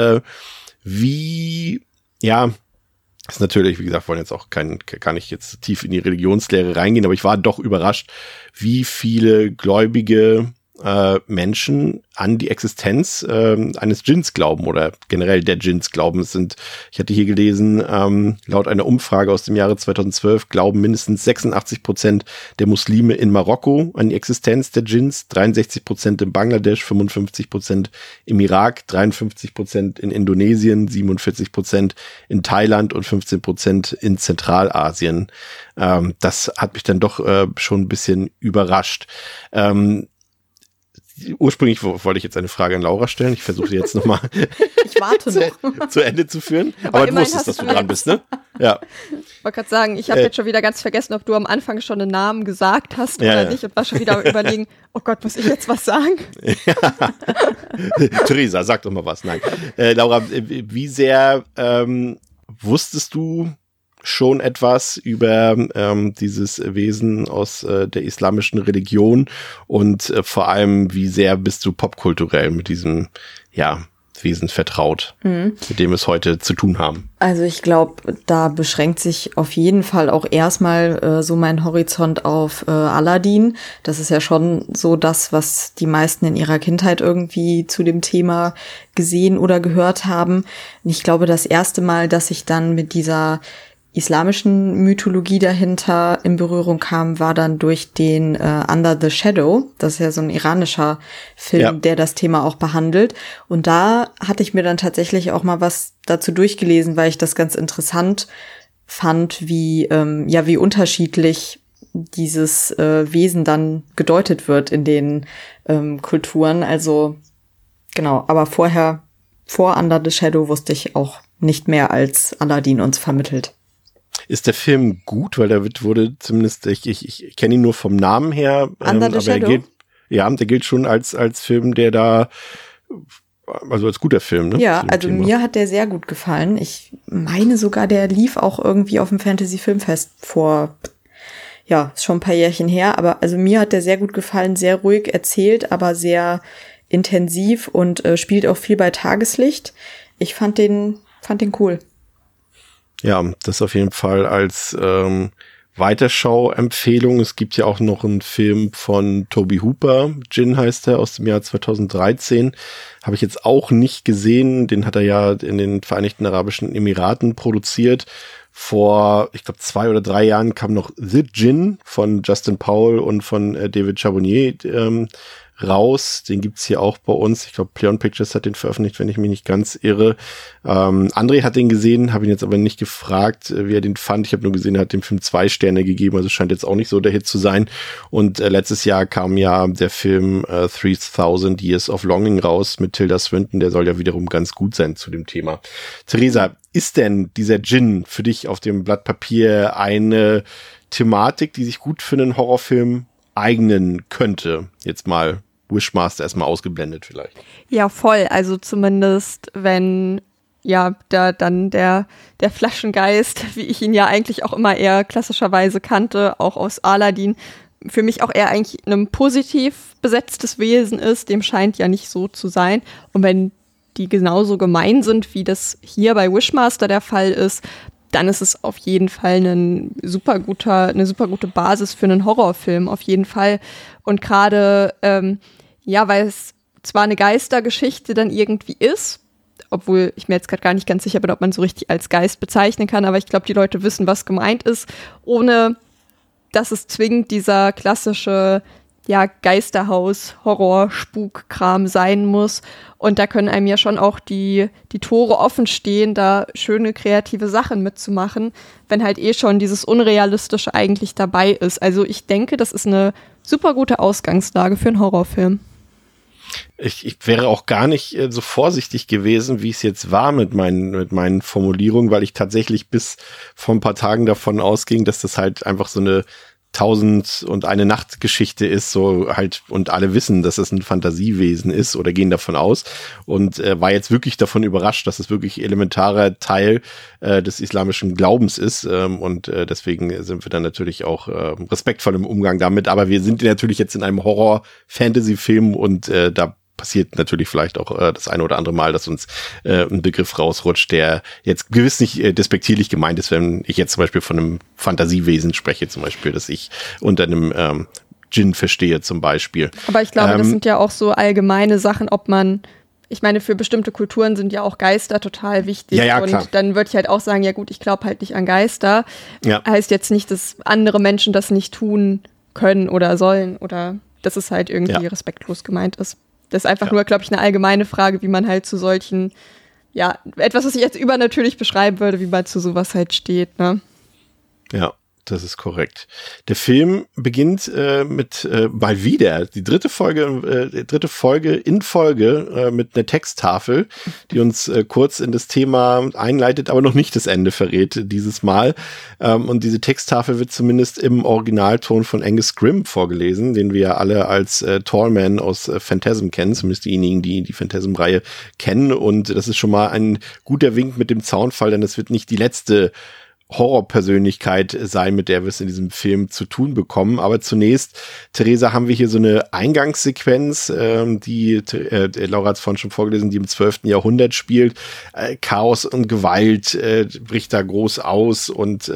ist natürlich, wie gesagt, wollen jetzt auch gar nicht jetzt tief in die Religionslehre reingehen, aber ich war doch überrascht, wie viele gläubige Menschen an die Existenz eines Djinns glauben oder generell der Djinns glauben. Ich hatte hier gelesen, laut einer Umfrage aus dem Jahre 2012 glauben mindestens 86% der Muslime in Marokko an die Existenz der Djinns, 63% in Bangladesch, 55% im Irak, 53% in Indonesien, 47% in Thailand und 15% in Zentralasien. Das hat mich dann doch schon ein bisschen überrascht. Ursprünglich wollte ich jetzt eine Frage an Laura stellen. Ich versuche sie jetzt nochmal zu Ende zu führen. Aber du wusstest, dass du dran bist, ne? Ja. Ich wollte gerade sagen, ich habe jetzt schon wieder ganz vergessen, ob du am Anfang schon einen Namen gesagt hast oder nicht und war schon wieder überlegen, oh Gott, muss ich jetzt was sagen? Theresa, sag doch mal was. Nein. Laura, wie sehr wusstest du schon etwas über dieses Wesen aus der islamischen Religion und vor allem, wie sehr bist du popkulturell mit diesem Wesen vertraut, mit dem wir es heute zu tun haben? Also ich glaube, da beschränkt sich auf jeden Fall auch erstmal so mein Horizont auf Aladdin. Das ist ja schon so das, was die meisten in ihrer Kindheit irgendwie zu dem Thema gesehen oder gehört haben. Und ich glaube, das erste Mal, dass ich dann mit dieser islamischen Mythologie dahinter in Berührung kam, war dann durch den Under the Shadow. Das ist ja so ein iranischer Film, der das Thema auch behandelt. Und da hatte ich mir dann tatsächlich auch mal was dazu durchgelesen, weil ich das ganz interessant fand, wie unterschiedlich dieses Wesen dann gedeutet wird in den Kulturen. Also genau, aber vor Under the Shadow wusste ich auch nicht mehr, als Aladdin uns vermittelt. Ist der Film gut? Weil der wurde zumindest, ich kenne ihn nur vom Namen her. Under the Shadow? Der gilt schon als Film, der da, also als guter Film, ne? Ja, also Thema. Mir hat der sehr gut gefallen. Ich meine sogar, der lief auch irgendwie auf dem Fantasy-Filmfest ist schon ein paar Jährchen her. Aber also mir hat der sehr gut gefallen, sehr ruhig erzählt, aber sehr intensiv und spielt auch viel bei Tageslicht. Ich fand den cool. Ja, das auf jeden Fall als Weiterschau-Empfehlung. Es gibt ja auch noch einen Film von Toby Hooper, Djinn heißt er, aus dem Jahr 2013. Habe ich jetzt auch nicht gesehen. Den hat er ja in den Vereinigten Arabischen Emiraten produziert. Vor, ich glaube, 2 oder 3 Jahren kam noch The Djinn von Justin Powell und von David Charbonnier raus. Den gibt's hier auch bei uns. Ich glaube, Pleon Pictures hat den veröffentlicht, wenn ich mich nicht ganz irre. André hat den gesehen, habe ihn jetzt aber nicht gefragt, wie er den fand. Ich habe nur gesehen, er hat dem Film 2 Sterne gegeben, also scheint jetzt auch nicht so der Hit zu sein. Und letztes Jahr kam ja der Film 3000 Years of Longing raus mit Tilda Swinton. Der soll ja wiederum ganz gut sein zu dem Thema. Theresa, ist denn dieser Djinn für dich auf dem Blatt Papier eine Thematik, die sich gut für einen Horrorfilm eignen könnte? Jetzt mal Wishmaster erstmal ausgeblendet vielleicht. Ja, voll. Also zumindest, wenn ja da dann der Flaschengeist, wie ich ihn ja eigentlich auch immer eher klassischerweise kannte, auch aus Aladdin, für mich auch eher eigentlich ein positiv besetztes Wesen ist. Dem scheint ja nicht so zu sein. Und wenn die genauso gemein sind, wie das hier bei Wishmaster der Fall ist, dann ist es auf jeden Fall eine super gute Basis für einen Horrorfilm, auf jeden Fall. Und gerade, weil es zwar eine Geistergeschichte dann irgendwie ist, obwohl ich mir jetzt gerade gar nicht ganz sicher bin, ob man so richtig als Geist bezeichnen kann, aber ich glaube, die Leute wissen, was gemeint ist, ohne dass es zwingend dieser klassische Geisterhaus-Horror-Spuk-Kram sein muss. Und da können einem ja schon auch die Tore offen stehen, da schöne kreative Sachen mitzumachen, wenn halt schon dieses Unrealistische eigentlich dabei ist. Also ich denke, das ist eine super gute Ausgangslage für einen Horrorfilm. Ich wäre auch gar nicht so vorsichtig gewesen, wie es jetzt war mit meinen Formulierungen, weil ich tatsächlich bis vor ein paar Tagen davon ausging, dass das halt einfach so eine 1001 Nacht Geschichte ist, so halt, und alle wissen, dass es ein Fantasiewesen ist oder gehen davon aus, und war jetzt wirklich davon überrascht, dass es wirklich elementarer Teil des islamischen Glaubens ist, und deswegen sind wir dann natürlich auch respektvoll im Umgang damit, aber wir sind natürlich jetzt in einem Horror-Fantasy-Film und da passiert natürlich vielleicht auch das eine oder andere Mal, dass uns ein Begriff rausrutscht, der jetzt gewiss nicht despektierlich gemeint ist, wenn ich jetzt zum Beispiel von einem Fantasiewesen spreche, zum Beispiel, dass ich unter einem Djinn verstehe zum Beispiel. Aber ich glaube, das sind ja auch so allgemeine Sachen, ich meine, für bestimmte Kulturen sind ja auch Geister total wichtig. Ja, und klar. Dann würde ich halt auch sagen, ja gut, ich glaube halt nicht an Geister. Ja. Heißt jetzt nicht, dass andere Menschen das nicht tun können oder sollen oder dass es halt irgendwie respektlos gemeint ist. Das ist einfach nur, glaube ich, eine allgemeine Frage, wie man halt zu solchen, etwas, was ich jetzt übernatürlich beschreiben würde, wie man zu sowas halt steht, ne? Ja. Das ist korrekt. Der Film beginnt mit mal wieder die dritte Folge in Folge mit einer Texttafel, die uns kurz in das Thema einleitet, aber noch nicht das Ende verrät dieses Mal. Und diese Texttafel wird zumindest im Originalton von Angus Scrimm vorgelesen, den wir alle als Tallman aus Phantasm kennen, zumindest diejenigen, die die Phantasm-Reihe kennen. Und das ist schon mal ein guter Wink mit dem Zaunfall, denn es wird nicht die letzte Horrorpersönlichkeit sein, mit der wir es in diesem Film zu tun bekommen. Aber zunächst, Theresa, haben wir hier so eine Eingangssequenz, die Laura hat es vorhin schon vorgelesen, die im 12. Jahrhundert spielt. Chaos und Gewalt bricht da groß aus und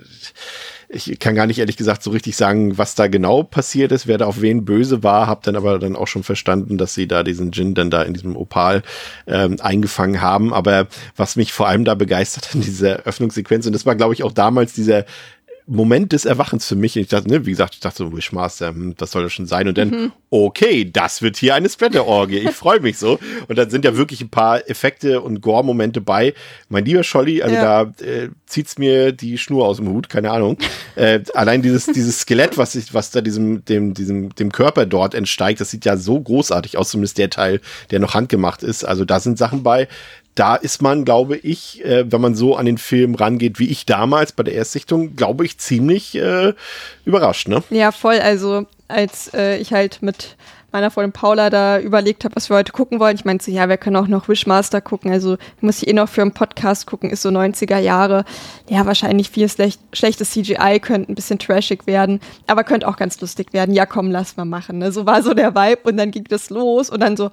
ich kann gar nicht ehrlich gesagt so richtig sagen, was da genau passiert ist, wer da auf wen böse war, hab dann aber dann auch schon verstanden, dass sie da diesen Djinn dann da in diesem Opal eingefangen haben. Aber was mich vor allem da begeistert in dieser Öffnungssequenz, und das war, glaube ich, auch damals dieser Moment des Erwachens für mich. Ich dachte, wie gesagt, ich dachte so, Wishmaster, was soll das schon sein? Und dann, okay, das wird hier eine Splatter-Orgie. Ich freue mich so. Und dann sind ja wirklich ein paar Effekte und Gore-Momente bei. Mein lieber Scholli, also da zieht's mir die Schnur aus dem Hut, keine Ahnung. Allein dieses Skelett, was da dem Körper dort entsteigt, das sieht ja so großartig aus, zumindest der Teil, der noch handgemacht ist. Also da sind Sachen bei. Da ist man, glaube ich, wenn man so an den Film rangeht, wie ich damals bei der Erstsichtung, glaube ich, ziemlich überrascht, ne? Ja, voll. Also als ich halt mit meiner Freundin Paula da überlegt habe, was wir heute gucken wollen, ich meinte, ja, wir können auch noch Wishmaster gucken. Also muss ich noch für einen Podcast gucken, ist so 90er Jahre. Ja, wahrscheinlich viel schlechtes CGI, könnte ein bisschen trashig werden, aber könnte auch ganz lustig werden. Ja, komm, lass mal machen. Ne? So war so der Vibe und dann ging das los und dann so,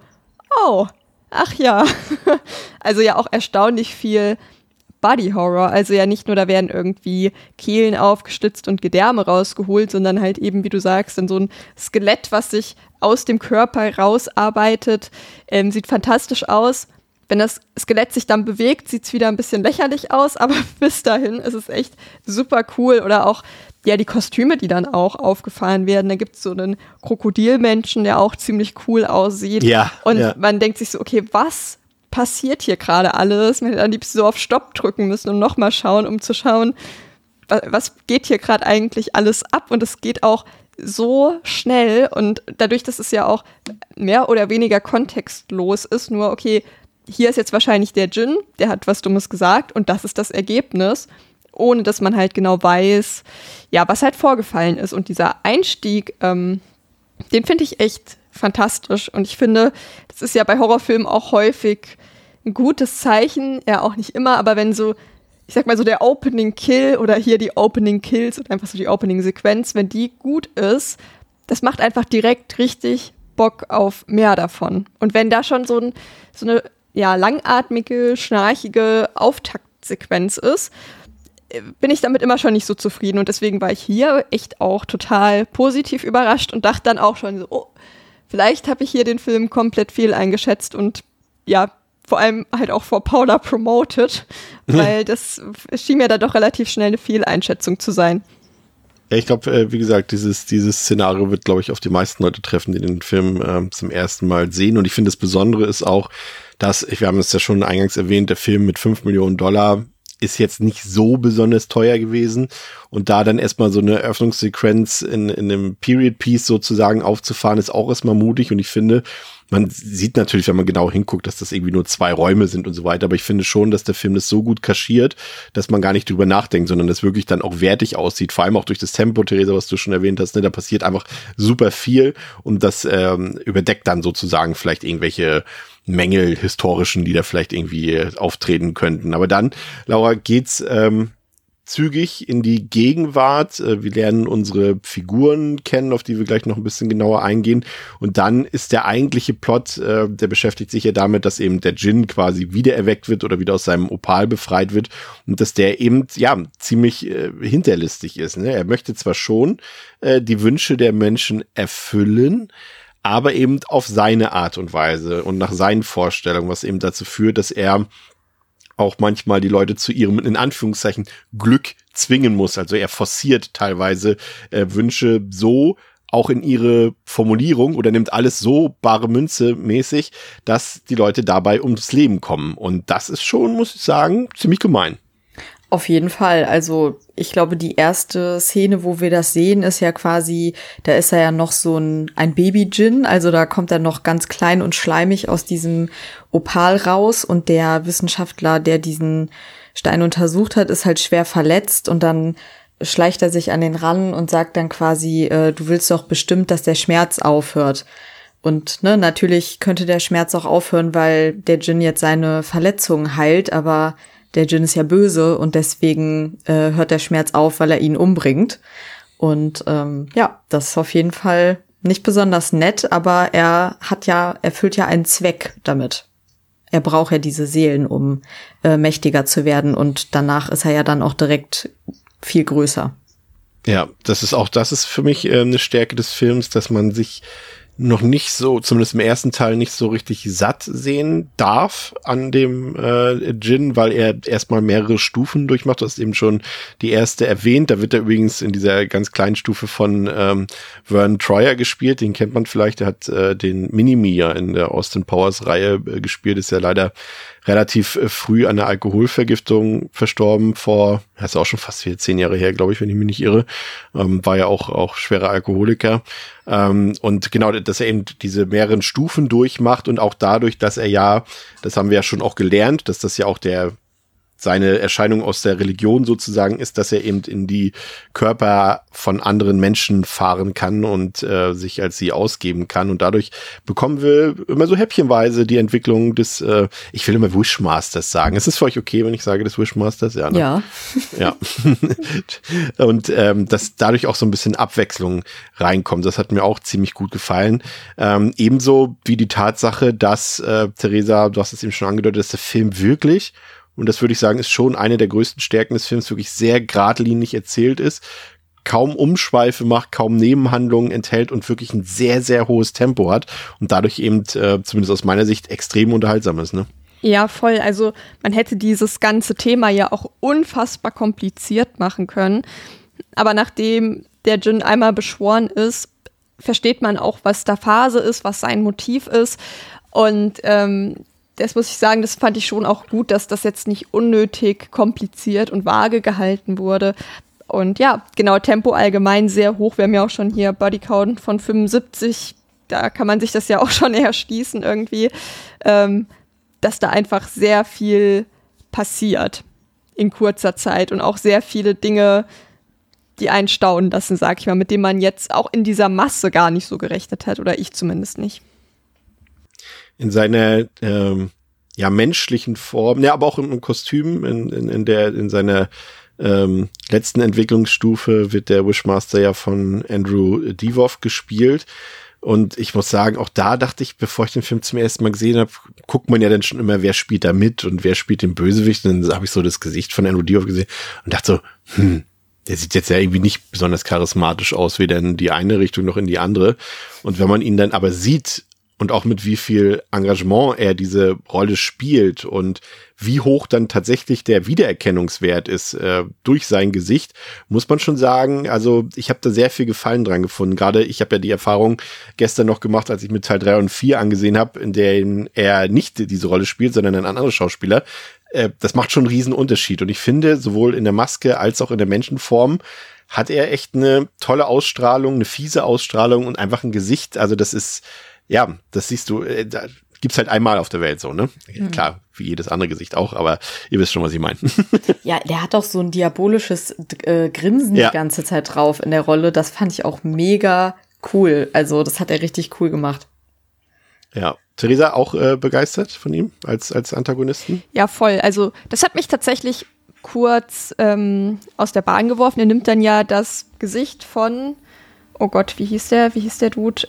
ach ja, also ja auch erstaunlich viel Body Horror, also ja nicht nur, da werden irgendwie Kehlen aufgeschlitzt und Gedärme rausgeholt, sondern halt eben, wie du sagst, dann so ein Skelett, was sich aus dem Körper rausarbeitet, sieht fantastisch aus. Wenn das Skelett sich dann bewegt, sieht es wieder ein bisschen lächerlich aus, aber bis dahin ist es echt super cool. Oder auch die Kostüme, die dann auch aufgefahren werden. Da gibt es so einen Krokodilmenschen, der auch ziemlich cool aussieht. Und man denkt sich so, okay, was passiert hier gerade alles? Man hätte am liebsten so auf Stopp drücken müssen und nochmal schauen, um zu schauen, was geht hier gerade eigentlich alles ab? Und es geht auch so schnell und dadurch, dass es ja auch mehr oder weniger kontextlos ist, nur okay, hier ist jetzt wahrscheinlich der Djinn, der hat was Dummes gesagt und das ist das Ergebnis, ohne dass man halt genau weiß, was halt vorgefallen ist. Und dieser Einstieg, den finde ich echt fantastisch. Und ich finde, das ist ja bei Horrorfilmen auch häufig ein gutes Zeichen, ja auch nicht immer, aber wenn so, ich sag mal so der Opening Kill oder hier die Opening Kills oder einfach so die Opening Sequenz, wenn die gut ist, das macht einfach direkt richtig Bock auf mehr davon. Und wenn da schon so eine langatmige, schnarchige Auftaktsequenz ist, bin ich damit immer schon nicht so zufrieden. Und deswegen war ich hier echt auch total positiv überrascht und dachte dann auch schon so, oh, vielleicht habe ich hier den Film komplett fehl eingeschätzt und ja, vor allem halt auch vor Paula promoted, weil das schien mir da doch relativ schnell eine Fehleinschätzung zu sein. Ja, ich glaube, wie gesagt, dieses Szenario wird, glaube ich, auf die meisten Leute treffen, die den Film zum ersten Mal sehen. Und ich finde, das Besondere ist auch, dass, wir haben es ja schon eingangs erwähnt, der Film mit $5 Millionen ist jetzt nicht so besonders teuer gewesen. Und da dann erstmal so eine Eröffnungssequenz in einem Period-Piece sozusagen aufzufahren, ist auch erstmal mutig. Und ich finde, man sieht natürlich, wenn man genau hinguckt, dass das irgendwie nur 2 Räume sind und so weiter. Aber ich finde schon, dass der Film das so gut kaschiert, dass man gar nicht drüber nachdenkt, sondern das wirklich dann auch wertig aussieht. Vor allem auch durch das Tempo, Theresa, was du schon erwähnt hast. Ne? Da passiert einfach super viel und das überdeckt dann sozusagen vielleicht irgendwelche Mängel historischen, die da vielleicht irgendwie auftreten könnten. Aber dann, Laura, geht's zügig in die Gegenwart. Wir lernen unsere Figuren kennen, auf die wir gleich noch ein bisschen genauer eingehen. Und dann ist der eigentliche Plot, der beschäftigt sich ja damit, dass eben der Djinn quasi wiedererweckt wird oder wieder aus seinem Opal befreit wird und dass der eben, ja, ziemlich hinterlistig ist. Ne? Er möchte zwar schon die Wünsche der Menschen erfüllen, aber eben auf seine Art und Weise und nach seinen Vorstellungen, was eben dazu führt, dass er auch manchmal die Leute zu ihrem, in Anführungszeichen, Glück zwingen muss. Also er forciert teilweise Wünsche so auch in ihre Formulierung oder nimmt alles so bare Münze mäßig, dass die Leute dabei ums Leben kommen. Und das ist schon, muss ich sagen, ziemlich gemein. Auf jeden Fall. Also ich glaube, die erste Szene, wo wir das sehen, ist ja quasi, da ist er ja noch so ein Baby-Djinn. Also da kommt er noch ganz klein und schleimig aus diesem Opal raus. Und der Wissenschaftler, der diesen Stein untersucht hat, ist halt schwer verletzt. Und dann schleicht er sich an den ran und sagt dann quasi, du willst doch bestimmt, dass der Schmerz aufhört. Und ne, natürlich könnte der Schmerz auch aufhören, weil der Djinn jetzt seine Verletzungen heilt, aber der Djinn ist ja böse und deswegen hört der Schmerz auf, weil er ihn umbringt. Und das ist auf jeden Fall nicht besonders nett, aber er erfüllt ja einen Zweck damit. Er braucht ja diese Seelen, um mächtiger zu werden und danach ist er ja dann auch direkt viel größer. Ja, das ist für mich eine Stärke des Films, dass man sich noch nicht so, zumindest im ersten Teil, nicht so richtig satt sehen darf an dem Djinn, weil er erstmal mehrere Stufen durchmacht. Du hast eben schon die erste erwähnt. Da wird er übrigens in dieser ganz kleinen Stufe von Vern Troyer gespielt. Den kennt man vielleicht. Der hat den Minimi in der Austin Powers Reihe gespielt. Ist ja leider relativ früh an einer Alkoholvergiftung verstorben ist auch schon fast 10 Jahre her, glaube ich, wenn ich mich nicht irre. War ja auch schwerer Alkoholiker. Und genau, dass er eben diese mehreren Stufen durchmacht und auch dadurch, dass er ja, das haben wir ja schon auch gelernt, dass das ja auch seine Erscheinung aus der Religion sozusagen ist, dass er eben in die Körper von anderen Menschen fahren kann und sich als sie ausgeben kann. Und dadurch bekommen wir immer so häppchenweise die Entwicklung des, ich will immer Wishmasters sagen. Ist es für euch okay, wenn ich sage des Wishmasters? Ja. Ne? Ja. Ja. Und dass dadurch auch so ein bisschen Abwechslung reinkommt. Das hat mir auch ziemlich gut gefallen. Ebenso wie die Tatsache, dass, Theresa, du hast es eben schon angedeutet, dass der Film wirklich, und das würde ich sagen, ist schon eine der größten Stärken des Films, wirklich sehr geradlinig erzählt ist, kaum Umschweife macht, kaum Nebenhandlungen enthält und wirklich ein sehr, sehr hohes Tempo hat und dadurch eben, zumindest aus meiner Sicht, extrem unterhaltsam ist, ne? Ja, voll. Also man hätte dieses ganze Thema ja auch unfassbar kompliziert machen können. Aber nachdem der Djinn einmal beschworen ist, versteht man auch, was da Phase ist, was sein Motiv ist. Und das muss ich sagen, das fand ich schon auch gut, dass das jetzt nicht unnötig kompliziert und vage gehalten wurde. Und ja, genau, Tempo allgemein sehr hoch. Wir haben ja auch schon hier Bodycount von 75. Da kann man sich das ja auch schon erschließen irgendwie, dass da einfach sehr viel passiert in kurzer Zeit und auch sehr viele Dinge, die einen staunen lassen, sag ich mal, mit dem man jetzt auch in dieser Masse gar nicht so gerechnet hat, oder ich zumindest nicht. In seiner menschlichen Form, ja, aber auch im Kostüm, in seiner letzten Entwicklungsstufe wird der Wishmaster ja von Andrew Divoff gespielt. Und ich muss sagen, auch da dachte ich, bevor ich den Film zum ersten Mal gesehen habe, guckt man ja dann schon immer, wer spielt da mit und wer spielt den Bösewicht. Und dann habe ich so das Gesicht von Andrew Divoff gesehen und dachte so, der sieht jetzt ja irgendwie nicht besonders charismatisch aus, weder in die eine Richtung noch in die andere. Und wenn man ihn dann aber sieht und auch mit wie viel Engagement er diese Rolle spielt und wie hoch dann tatsächlich der Wiedererkennungswert ist durch sein Gesicht, muss man schon sagen, also ich habe da sehr viel Gefallen dran gefunden. Gerade ich habe ja die Erfahrung gestern noch gemacht, als ich mit Teil 3 und 4 angesehen habe, in der er nicht diese Rolle spielt, sondern ein anderer Schauspieler. Das macht schon einen riesen Unterschied. Und ich finde, sowohl in der Maske als auch in der Menschenform hat er echt eine tolle Ausstrahlung, eine fiese Ausstrahlung und einfach ein Gesicht. Also das ist, ja, das siehst du, da gibt's halt einmal auf der Welt so, ne? Klar, wie jedes andere Gesicht auch, aber ihr wisst schon, was ich meine. Ja, der hat doch so ein diabolisches Grinsen die ganze Zeit drauf in der Rolle. Das fand ich auch mega cool. Also das hat er richtig cool gemacht. Ja. Theresa, auch begeistert von ihm als Antagonisten? Ja, voll. Also das hat mich tatsächlich kurz aus der Bahn geworfen. Er nimmt dann ja das Gesicht von, oh Gott, wie hieß der Dude?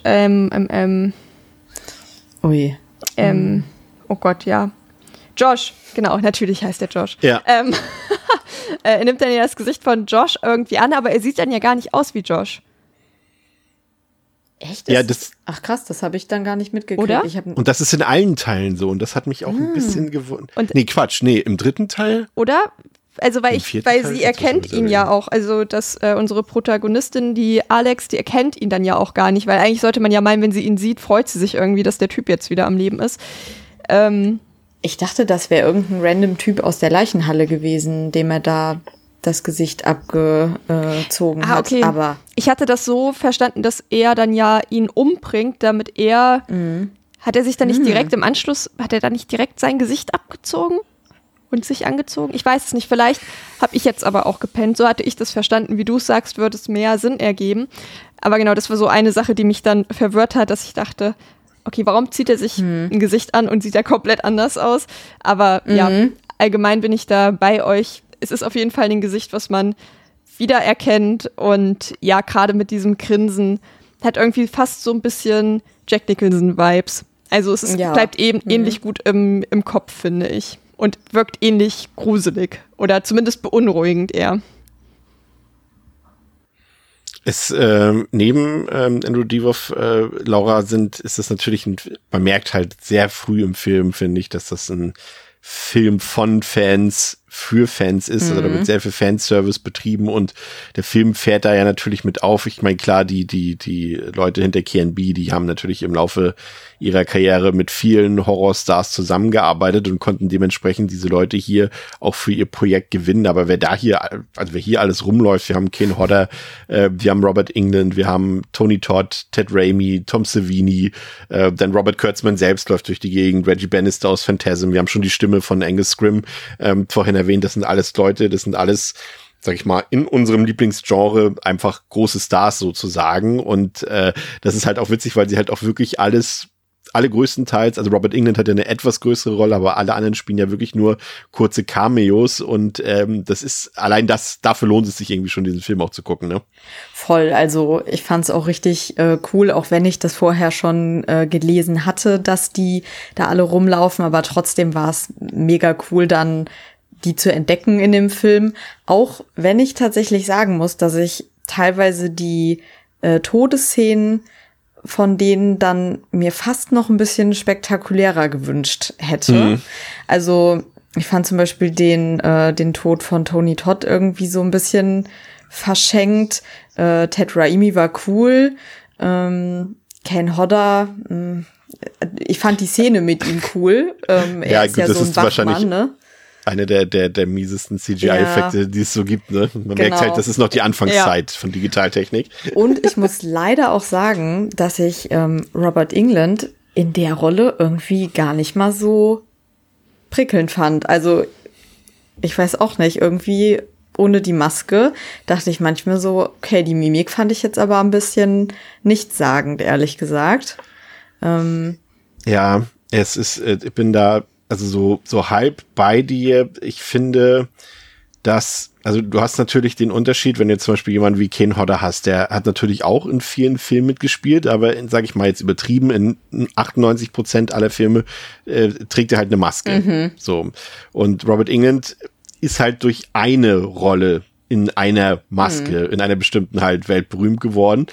Ui. Oh Gott, ja. Josh, genau, natürlich heißt der Josh. Ja. Er nimmt dann ja das Gesicht von Josh irgendwie an, aber er sieht dann ja gar nicht aus wie Josh. Echt? Ja, ach krass, das habe ich dann gar nicht mitgekriegt. Oder? Und das ist in allen Teilen so und das hat mich auch ein bisschen gewundert. Im dritten Teil? Oder? Also weil sie erkennt ihn ja auch, also dass unsere Protagonistin, die Alex, die erkennt ihn dann ja auch gar nicht, weil eigentlich sollte man ja meinen, wenn sie ihn sieht, freut sie sich irgendwie, dass der Typ jetzt wieder am Leben ist. Ich dachte, das wäre irgendein random Typ aus der Leichenhalle gewesen, dem er da das Gesicht abgezogen hat. Okay. Aber ich hatte das so verstanden, dass er dann ja ihn umbringt, damit er, hat er sich dann nicht direkt im Anschluss, hat er dann nicht direkt sein Gesicht abgezogen? Und sich angezogen? Ich weiß es nicht. Vielleicht habe ich jetzt aber auch gepennt. So hatte ich das verstanden. Wie du es sagst, würde es mehr Sinn ergeben. Aber genau, das war so eine Sache, die mich dann verwirrt hat, dass ich dachte, okay, warum zieht er sich ein Gesicht an und sieht er komplett anders aus? Aber ja, allgemein bin ich da bei euch. Es ist auf jeden Fall ein Gesicht, was man wiedererkennt. Und ja, gerade mit diesem Grinsen hat irgendwie fast so ein bisschen Jack Nicholson-Vibes. Also es bleibt eben ähnlich gut im Kopf, finde ich. Und wirkt ähnlich gruselig oder zumindest beunruhigend eher. Es neben Andrew Divoff, Laura, ist das natürlich man merkt halt sehr früh im Film, finde ich, dass das ein Film von Fans für Fans ist, also da wird sehr viel Fanservice betrieben und der Film fährt da ja natürlich mit auf. Ich meine, klar, die Leute hinter KNB, die haben natürlich im Laufe ihrer Karriere mit vielen Horrorstars zusammengearbeitet und konnten dementsprechend diese Leute hier auch für ihr Projekt gewinnen. Aber wer hier alles rumläuft, wir haben Ken Hodder, wir haben Robert Englund, wir haben Tony Todd, Ted Raimi, Tom Savini, dann Robert Kurtzman selbst läuft durch die Gegend, Reggie Bannister aus Phantasm, wir haben schon die Stimme von Angus Scrimm vorhin erwähnt, das sind alles Leute, das sind alles, sag ich mal, in unserem Lieblingsgenre einfach große Stars sozusagen und das ist halt auch witzig, weil sie halt auch wirklich alle größtenteils, also Robert Englund hat ja eine etwas größere Rolle, aber alle anderen spielen ja wirklich nur kurze Cameos und das ist, allein dafür lohnt es sich irgendwie schon, diesen Film auch zu gucken, ne? Voll, also ich fand's auch richtig cool, auch wenn ich das vorher schon gelesen hatte, dass die da alle rumlaufen, aber trotzdem war es mega cool, dann die zu entdecken in dem Film, auch wenn ich tatsächlich sagen muss, dass ich teilweise die Todesszenen von denen dann mir fast noch ein bisschen spektakulärer gewünscht hätte. Also ich fand zum Beispiel den Tod von Tony Todd irgendwie so ein bisschen verschenkt. Ted Raimi war cool. Ken Hodder, ich fand die Szene mit ihm cool. Er ist ja so ein Wachmann, ne? Eine der miesesten CGI-Effekte, die es so gibt, ne? Man merkt halt, das ist noch die Anfangszeit von Digitaltechnik. Und ich muss leider auch sagen, dass ich Robert Englund in der Rolle irgendwie gar nicht mal so prickelnd fand. Also, ich weiß auch nicht, irgendwie ohne die Maske, dachte ich manchmal so, okay, die Mimik fand ich jetzt aber ein bisschen nichtssagend, ehrlich gesagt. Ja, es ist, ich bin da also so halb bei dir. Ich finde, dass, also du hast natürlich den Unterschied, wenn du jetzt zum Beispiel jemanden wie Kane Hodder hast, der hat natürlich auch in vielen Filmen mitgespielt, aber sage ich mal jetzt übertrieben, in 98% aller Filme trägt er halt eine Maske. So. Und Robert Englund ist halt durch eine Rolle in einer Maske, in einer bestimmten halt Welt berühmt geworden.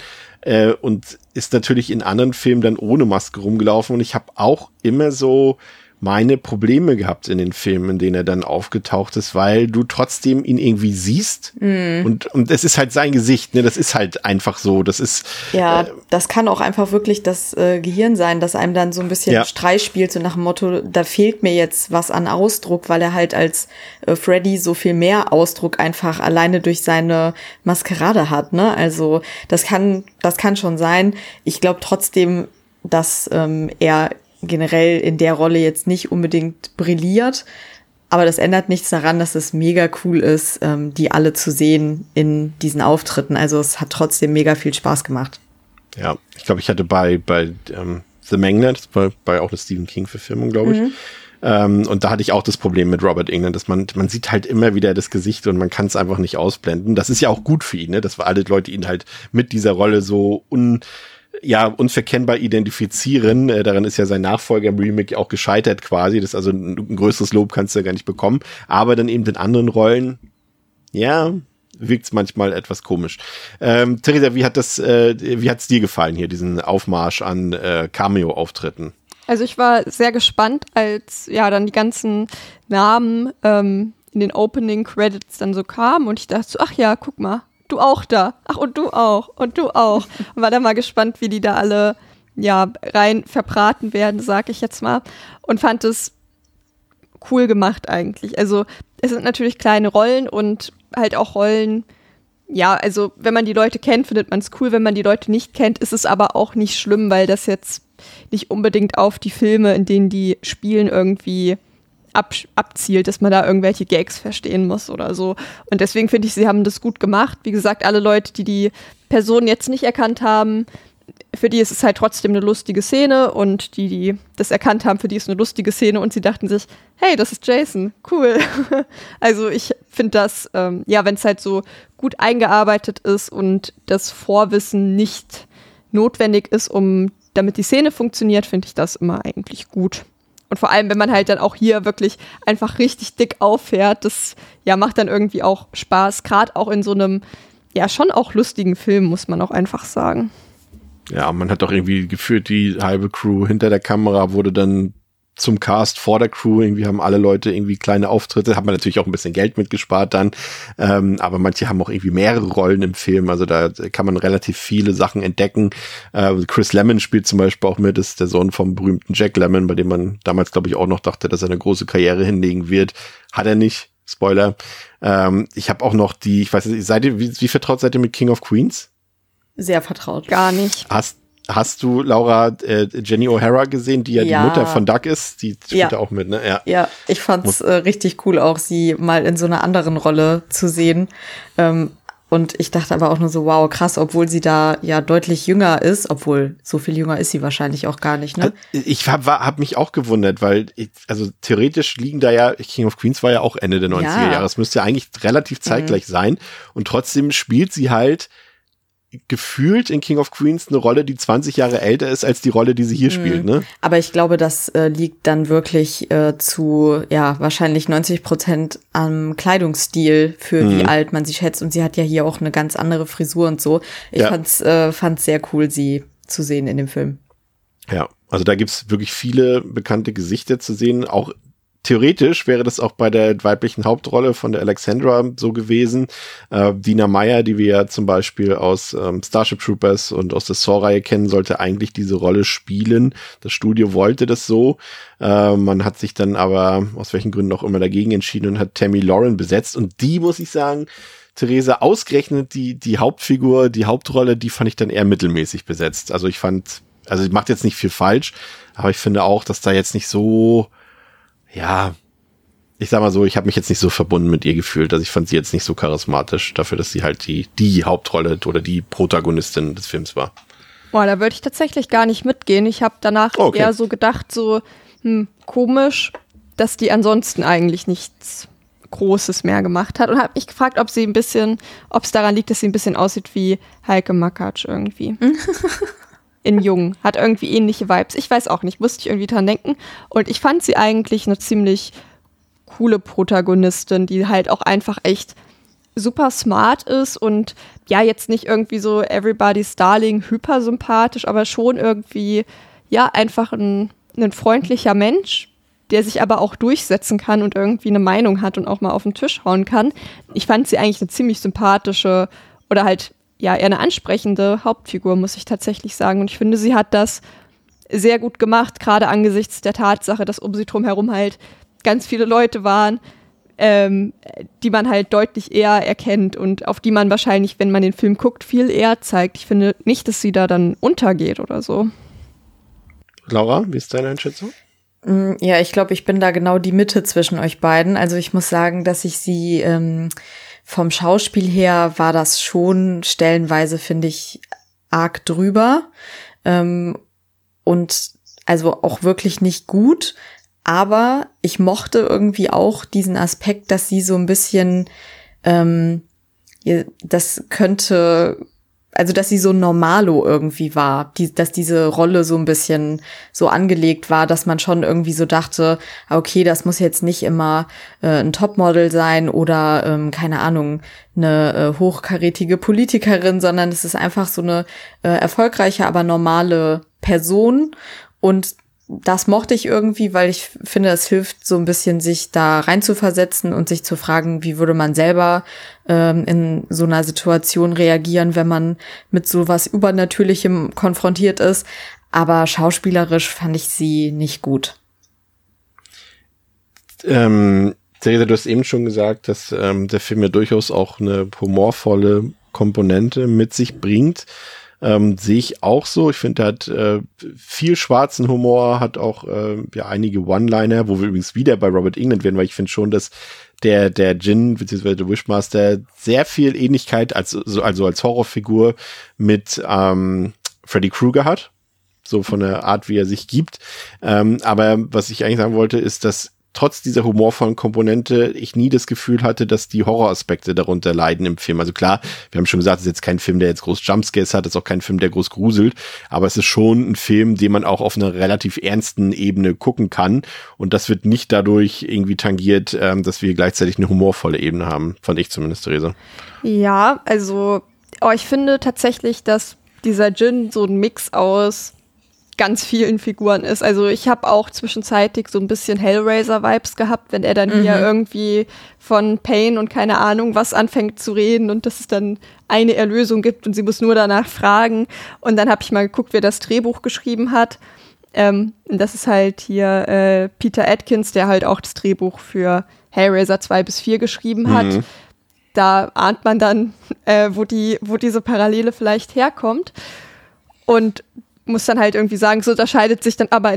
Und ist natürlich in anderen Filmen dann ohne Maske rumgelaufen. Und ich habe auch immer so meine Probleme gehabt in den Filmen, in denen er dann aufgetaucht ist, weil du trotzdem ihn irgendwie siehst. Und es ist halt sein Gesicht, ne? Das ist halt einfach so. Das ist ja, das kann auch einfach wirklich das Gehirn sein, dass einem dann so ein bisschen Streich spielt, so nach dem Motto, da fehlt mir jetzt was an Ausdruck, weil er halt als Freddy so viel mehr Ausdruck einfach alleine durch seine Maskerade hat, ne? Also das kann schon sein. Ich glaube trotzdem, dass er generell in der Rolle jetzt nicht unbedingt brilliert, aber das ändert nichts daran, dass es mega cool ist, die alle zu sehen in diesen Auftritten. Also es hat trotzdem mega viel Spaß gemacht. Ja, ich glaube, ich hatte bei The Magnet, bei auch der Stephen King-Verfilmung, glaube ich. Und da hatte ich auch das Problem mit Robert Englund, dass man sieht halt immer wieder das Gesicht und man kann es einfach nicht ausblenden. Das ist ja auch gut für ihn, ne? Dass wir alle Leute ihn halt mit dieser Rolle so unverkennbar identifizieren. Daran ist ja sein Nachfolger im Remake auch gescheitert quasi. Das ist also ein größeres Lob kannst du ja gar nicht bekommen. Aber dann eben in anderen Rollen, ja, wirkt's manchmal etwas komisch. Theresa, wie hat's dir gefallen hier, diesen Aufmarsch an Cameo-Auftritten? Also ich war sehr gespannt, als ja dann die ganzen Namen in den Opening Credits dann so kamen und ich dachte so, ach ja, guck mal, du auch da. Ach, und du auch. Und du auch. Und war dann mal gespannt, wie die da alle, ja, rein verbraten werden, sag ich jetzt mal. Und fand es cool gemacht eigentlich. Also, es sind natürlich kleine Rollen und halt auch Rollen, ja, also, wenn man die Leute kennt, findet man es cool. Wenn man die Leute nicht kennt, ist es aber auch nicht schlimm, weil das jetzt nicht unbedingt auf die Filme, in denen die spielen, irgendwie abzielt, dass man da irgendwelche Gags verstehen muss oder so. Und deswegen finde ich, sie haben das gut gemacht. Wie gesagt, alle Leute, die Person jetzt nicht erkannt haben, für die ist es halt trotzdem eine lustige Szene und die das erkannt haben, für die ist eine lustige Szene und sie dachten sich, hey, das ist Jason, cool. Also ich finde das, wenn es halt so gut eingearbeitet ist und das Vorwissen nicht notwendig ist, damit die Szene funktioniert, finde ich das immer eigentlich gut. Und vor allem, wenn man halt dann auch hier wirklich einfach richtig dick auffährt, das ja macht dann irgendwie auch Spaß, gerade auch in so einem, ja schon auch lustigen Film, muss man auch einfach sagen. Ja, man hat doch irgendwie gefühlt, die halbe Crew hinter der Kamera wurde dann zum Cast vor der Crew, irgendwie haben alle Leute irgendwie kleine Auftritte, hat man natürlich auch ein bisschen Geld mitgespart dann, aber manche haben auch irgendwie mehrere Rollen im Film, also da kann man relativ viele Sachen entdecken. Chris Lemmon spielt zum Beispiel auch mit, ist der Sohn vom berühmten Jack Lemmon, bei dem man damals, glaube ich, auch noch dachte, dass er eine große Karriere hinlegen wird. Hat er nicht, Spoiler. Ich habe auch noch ich weiß nicht, wie vertraut seid ihr mit King of Queens? Sehr vertraut. Gar nicht. Hast du, Laura, Jenny O'Hara gesehen, die ja die Mutter von Doug ist? Die spielt da auch mit, ne? Ja, ich fand's richtig cool, auch sie mal in so einer anderen Rolle zu sehen. Und ich dachte aber auch nur so, wow, krass, obwohl sie da ja deutlich jünger ist, obwohl so viel jünger ist sie wahrscheinlich auch gar nicht, ne? Ich hab mich auch gewundert, weil also theoretisch liegen da ja, King of Queens war ja auch Ende der 90er Jahre. Es müsste ja eigentlich relativ zeitgleich sein. Und trotzdem spielt sie halt gefühlt in King of Queens eine Rolle, die 20 Jahre älter ist als die Rolle, die sie hier spielt, ne? Aber ich glaube, das liegt dann wirklich zu, wahrscheinlich 90% am Kleidungsstil, für wie alt man sie schätzt. Und sie hat ja hier auch eine ganz andere Frisur und so. Ich fand's sehr cool, sie zu sehen in dem Film. Ja, also da gibt's wirklich viele bekannte Gesichter zu sehen, auch theoretisch wäre das auch bei der weiblichen Hauptrolle von der Alexandra so gewesen. Dina Meyer, die wir ja zum Beispiel aus Starship Troopers und aus der Saw-Reihe kennen, sollte eigentlich diese Rolle spielen. Das Studio wollte das so. Man hat sich dann aber aus welchen Gründen auch immer dagegen entschieden und hat Tammy Lauren besetzt. Und die, muss ich sagen, Theresa, ausgerechnet die Hauptfigur, die Hauptrolle, die fand ich dann eher mittelmäßig besetzt. Also ich macht jetzt nicht viel falsch, aber ich finde auch, dass da jetzt nicht so, ich sag mal so, ich habe mich jetzt nicht so verbunden mit ihr gefühlt. Also ich fand sie jetzt nicht so charismatisch dafür, dass sie halt die Hauptrolle oder die Protagonistin des Films war. Boah, da würde ich tatsächlich gar nicht mitgehen. Ich habe danach eher so gedacht, so komisch, dass die ansonsten eigentlich nichts Großes mehr gemacht hat und habe mich gefragt, ob es daran liegt, dass sie ein bisschen aussieht wie Heike Makatsch irgendwie. In Jung. Hat irgendwie ähnliche Vibes. Ich weiß auch nicht, musste ich irgendwie dran denken. Und ich fand sie eigentlich eine ziemlich coole Protagonistin, die halt auch einfach echt super smart ist und ja, jetzt nicht irgendwie so everybody's darling, hyper sympathisch, aber schon irgendwie, ja, einfach ein freundlicher Mensch, der sich aber auch durchsetzen kann und irgendwie eine Meinung hat und auch mal auf den Tisch hauen kann. Ich fand sie eigentlich eine ziemlich sympathische oder halt ja eher eine ansprechende Hauptfigur, muss ich tatsächlich sagen. Und ich finde, sie hat das sehr gut gemacht, gerade angesichts der Tatsache, dass um sie drum herum halt ganz viele Leute waren, die man halt deutlich eher erkennt und auf die man wahrscheinlich, wenn man den Film guckt, viel eher zeigt. Ich finde nicht, dass sie da dann untergeht oder so. Laura, wie ist deine Einschätzung? Ja, ich glaube, ich bin da genau die Mitte zwischen euch beiden. Also ich muss sagen, dass ich sie vom Schauspiel her war das schon stellenweise, finde ich, arg drüber. Und also auch wirklich nicht gut. Aber ich mochte irgendwie auch diesen Aspekt, dass sie so ein bisschen, dass sie so Normalo irgendwie war, dass diese Rolle so ein bisschen so angelegt war, dass man schon irgendwie so dachte, okay, das muss jetzt nicht immer ein Topmodel sein oder, keine Ahnung, eine hochkarätige Politikerin, sondern es ist einfach so eine erfolgreiche, aber normale Person. Und das mochte ich irgendwie, weil ich finde, es hilft so ein bisschen, sich da reinzuversetzen und sich zu fragen, wie würde man selber in so einer Situation reagieren, wenn man mit so was Übernatürlichem konfrontiert ist. Aber schauspielerisch fand ich sie nicht gut. Theresa, du hast eben schon gesagt, dass der Film ja durchaus auch eine humorvolle Komponente mit sich bringt. Sehe ich auch so. Ich finde, er hat viel schwarzen Humor, hat auch einige One-Liner, wo wir übrigens wieder bei Robert Englund werden, weil ich finde schon, dass der Djinn bzw. der Wishmaster sehr viel Ähnlichkeit also als Horrorfigur mit Freddy Krueger hat, so von der Art, wie er sich gibt. Aber was ich eigentlich sagen wollte, ist, dass trotz dieser humorvollen Komponente ich nie das Gefühl hatte, dass die Horroraspekte darunter leiden im Film. Also klar, wir haben schon gesagt, es ist jetzt kein Film, der jetzt groß Jumpscares hat, es ist auch kein Film, der groß gruselt, aber es ist schon ein Film, den man auch auf einer relativ ernsten Ebene gucken kann und das wird nicht dadurch irgendwie tangiert, dass wir gleichzeitig eine humorvolle Ebene haben, fand ich zumindest, Theresa. Ja, also ich finde tatsächlich, dass dieser Djinn so ein Mix aus ganz vielen Figuren ist. Also ich habe auch zwischenzeitlich so ein bisschen Hellraiser-Vibes gehabt, wenn er dann hier irgendwie von Pain und keine Ahnung was anfängt zu reden und dass es dann eine Erlösung gibt und sie muss nur danach fragen. Und dann habe ich mal geguckt, wer das Drehbuch geschrieben hat. Das ist halt hier Peter Atkins, der halt auch das Drehbuch für Hellraiser 2-4 geschrieben hat. Da ahnt man dann, wo diese Parallele vielleicht herkommt. Und muss dann halt irgendwie sagen, es unterscheidet sich dann aber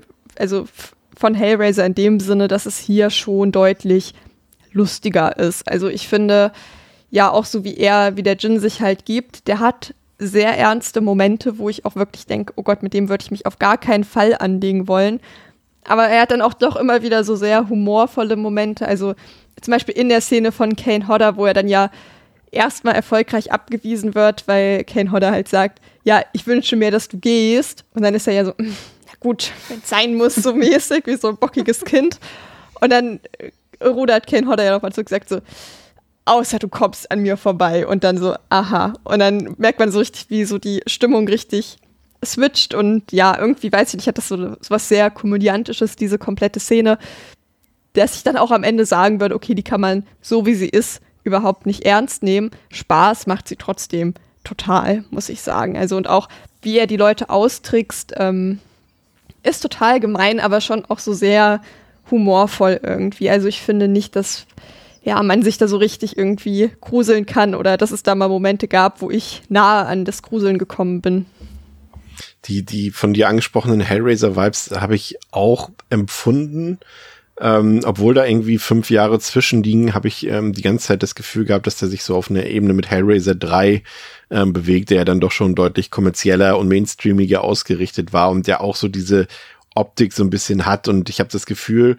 von Hellraiser in dem Sinne, dass es hier schon deutlich lustiger ist. Also ich finde, ja, auch so wie der Djinn sich halt gibt, der hat sehr ernste Momente, wo ich auch wirklich denke, oh Gott, mit dem würde ich mich auf gar keinen Fall anlegen wollen. Aber er hat dann auch doch immer wieder so sehr humorvolle Momente. Also zum Beispiel in der Szene von Kane Hodder, wo er dann ja erstmal erfolgreich abgewiesen wird, weil Kane Hodder halt sagt, ja, ich wünsche mir, dass du gehst. Und dann ist er ja so, na gut, wenn es sein muss, so mäßig, wie so ein bockiges Kind. Und dann rudert Kane Hodder ja nochmal zurück und sagt so, außer du kommst an mir vorbei. Und dann so, aha. Und dann merkt man so richtig, wie so die Stimmung richtig switcht. Und ja, irgendwie, weiß ich nicht, hat das so was sehr Komödiantisches, diese komplette Szene, dass ich dann auch am Ende sagen würde, okay, die kann man, so wie sie ist, überhaupt nicht ernst nehmen. Spaß macht sie trotzdem total, muss ich sagen. Also und auch, wie er die Leute austrickst, ist total gemein, aber schon auch so sehr humorvoll irgendwie. Also ich finde nicht, dass man sich da so richtig irgendwie gruseln kann oder dass es da mal Momente gab, wo ich nahe an das Gruseln gekommen bin. Die von dir angesprochenen Hellraiser-Vibes habe ich auch empfunden. obwohl da irgendwie 5 Jahre zwischenliegen, habe ich die ganze Zeit das Gefühl gehabt, dass der sich so auf einer Ebene mit Hellraiser 3 bewegt, der ja dann doch schon deutlich kommerzieller und mainstreamiger ausgerichtet war und der auch so diese Optik so ein bisschen hat. Und ich habe das Gefühl,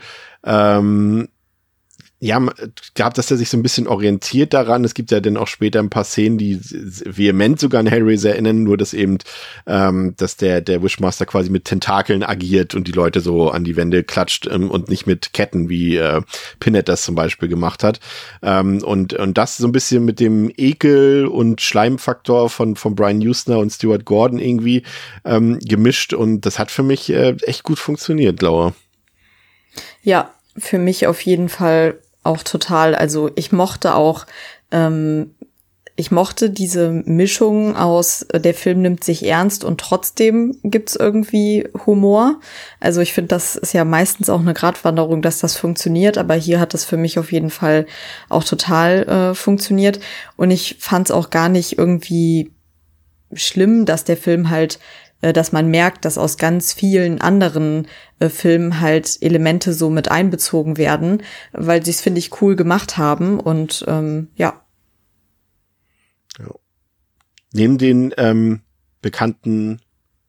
gehabt, dass er sich so ein bisschen orientiert daran. Es gibt ja dann auch später ein paar Szenen, die vehement sogar an Hellraiser erinnern, nur dass eben, dass der Wishmaster quasi mit Tentakeln agiert und die Leute so an die Wände klatscht und nicht mit Ketten, wie Pinhead das zum Beispiel gemacht hat. Und das so ein bisschen mit dem Ekel- und Schleimfaktor von Brian Usner und Stuart Gordon irgendwie gemischt und das hat für mich echt gut funktioniert, Laura. Ja, für mich auf jeden Fall auch total. Also ich mochte diese Mischung aus, der Film nimmt sich ernst und trotzdem gibt's irgendwie Humor. Also ich finde, das ist ja meistens auch eine Gratwanderung, dass das funktioniert, aber hier hat das für mich auf jeden Fall auch total funktioniert. Und ich fand's auch gar nicht irgendwie schlimm, dass der Film halt dass man merkt, dass aus ganz vielen anderen Filmen halt Elemente so mit einbezogen werden, weil sie es, finde ich, cool gemacht haben und ja. Neben den bekannten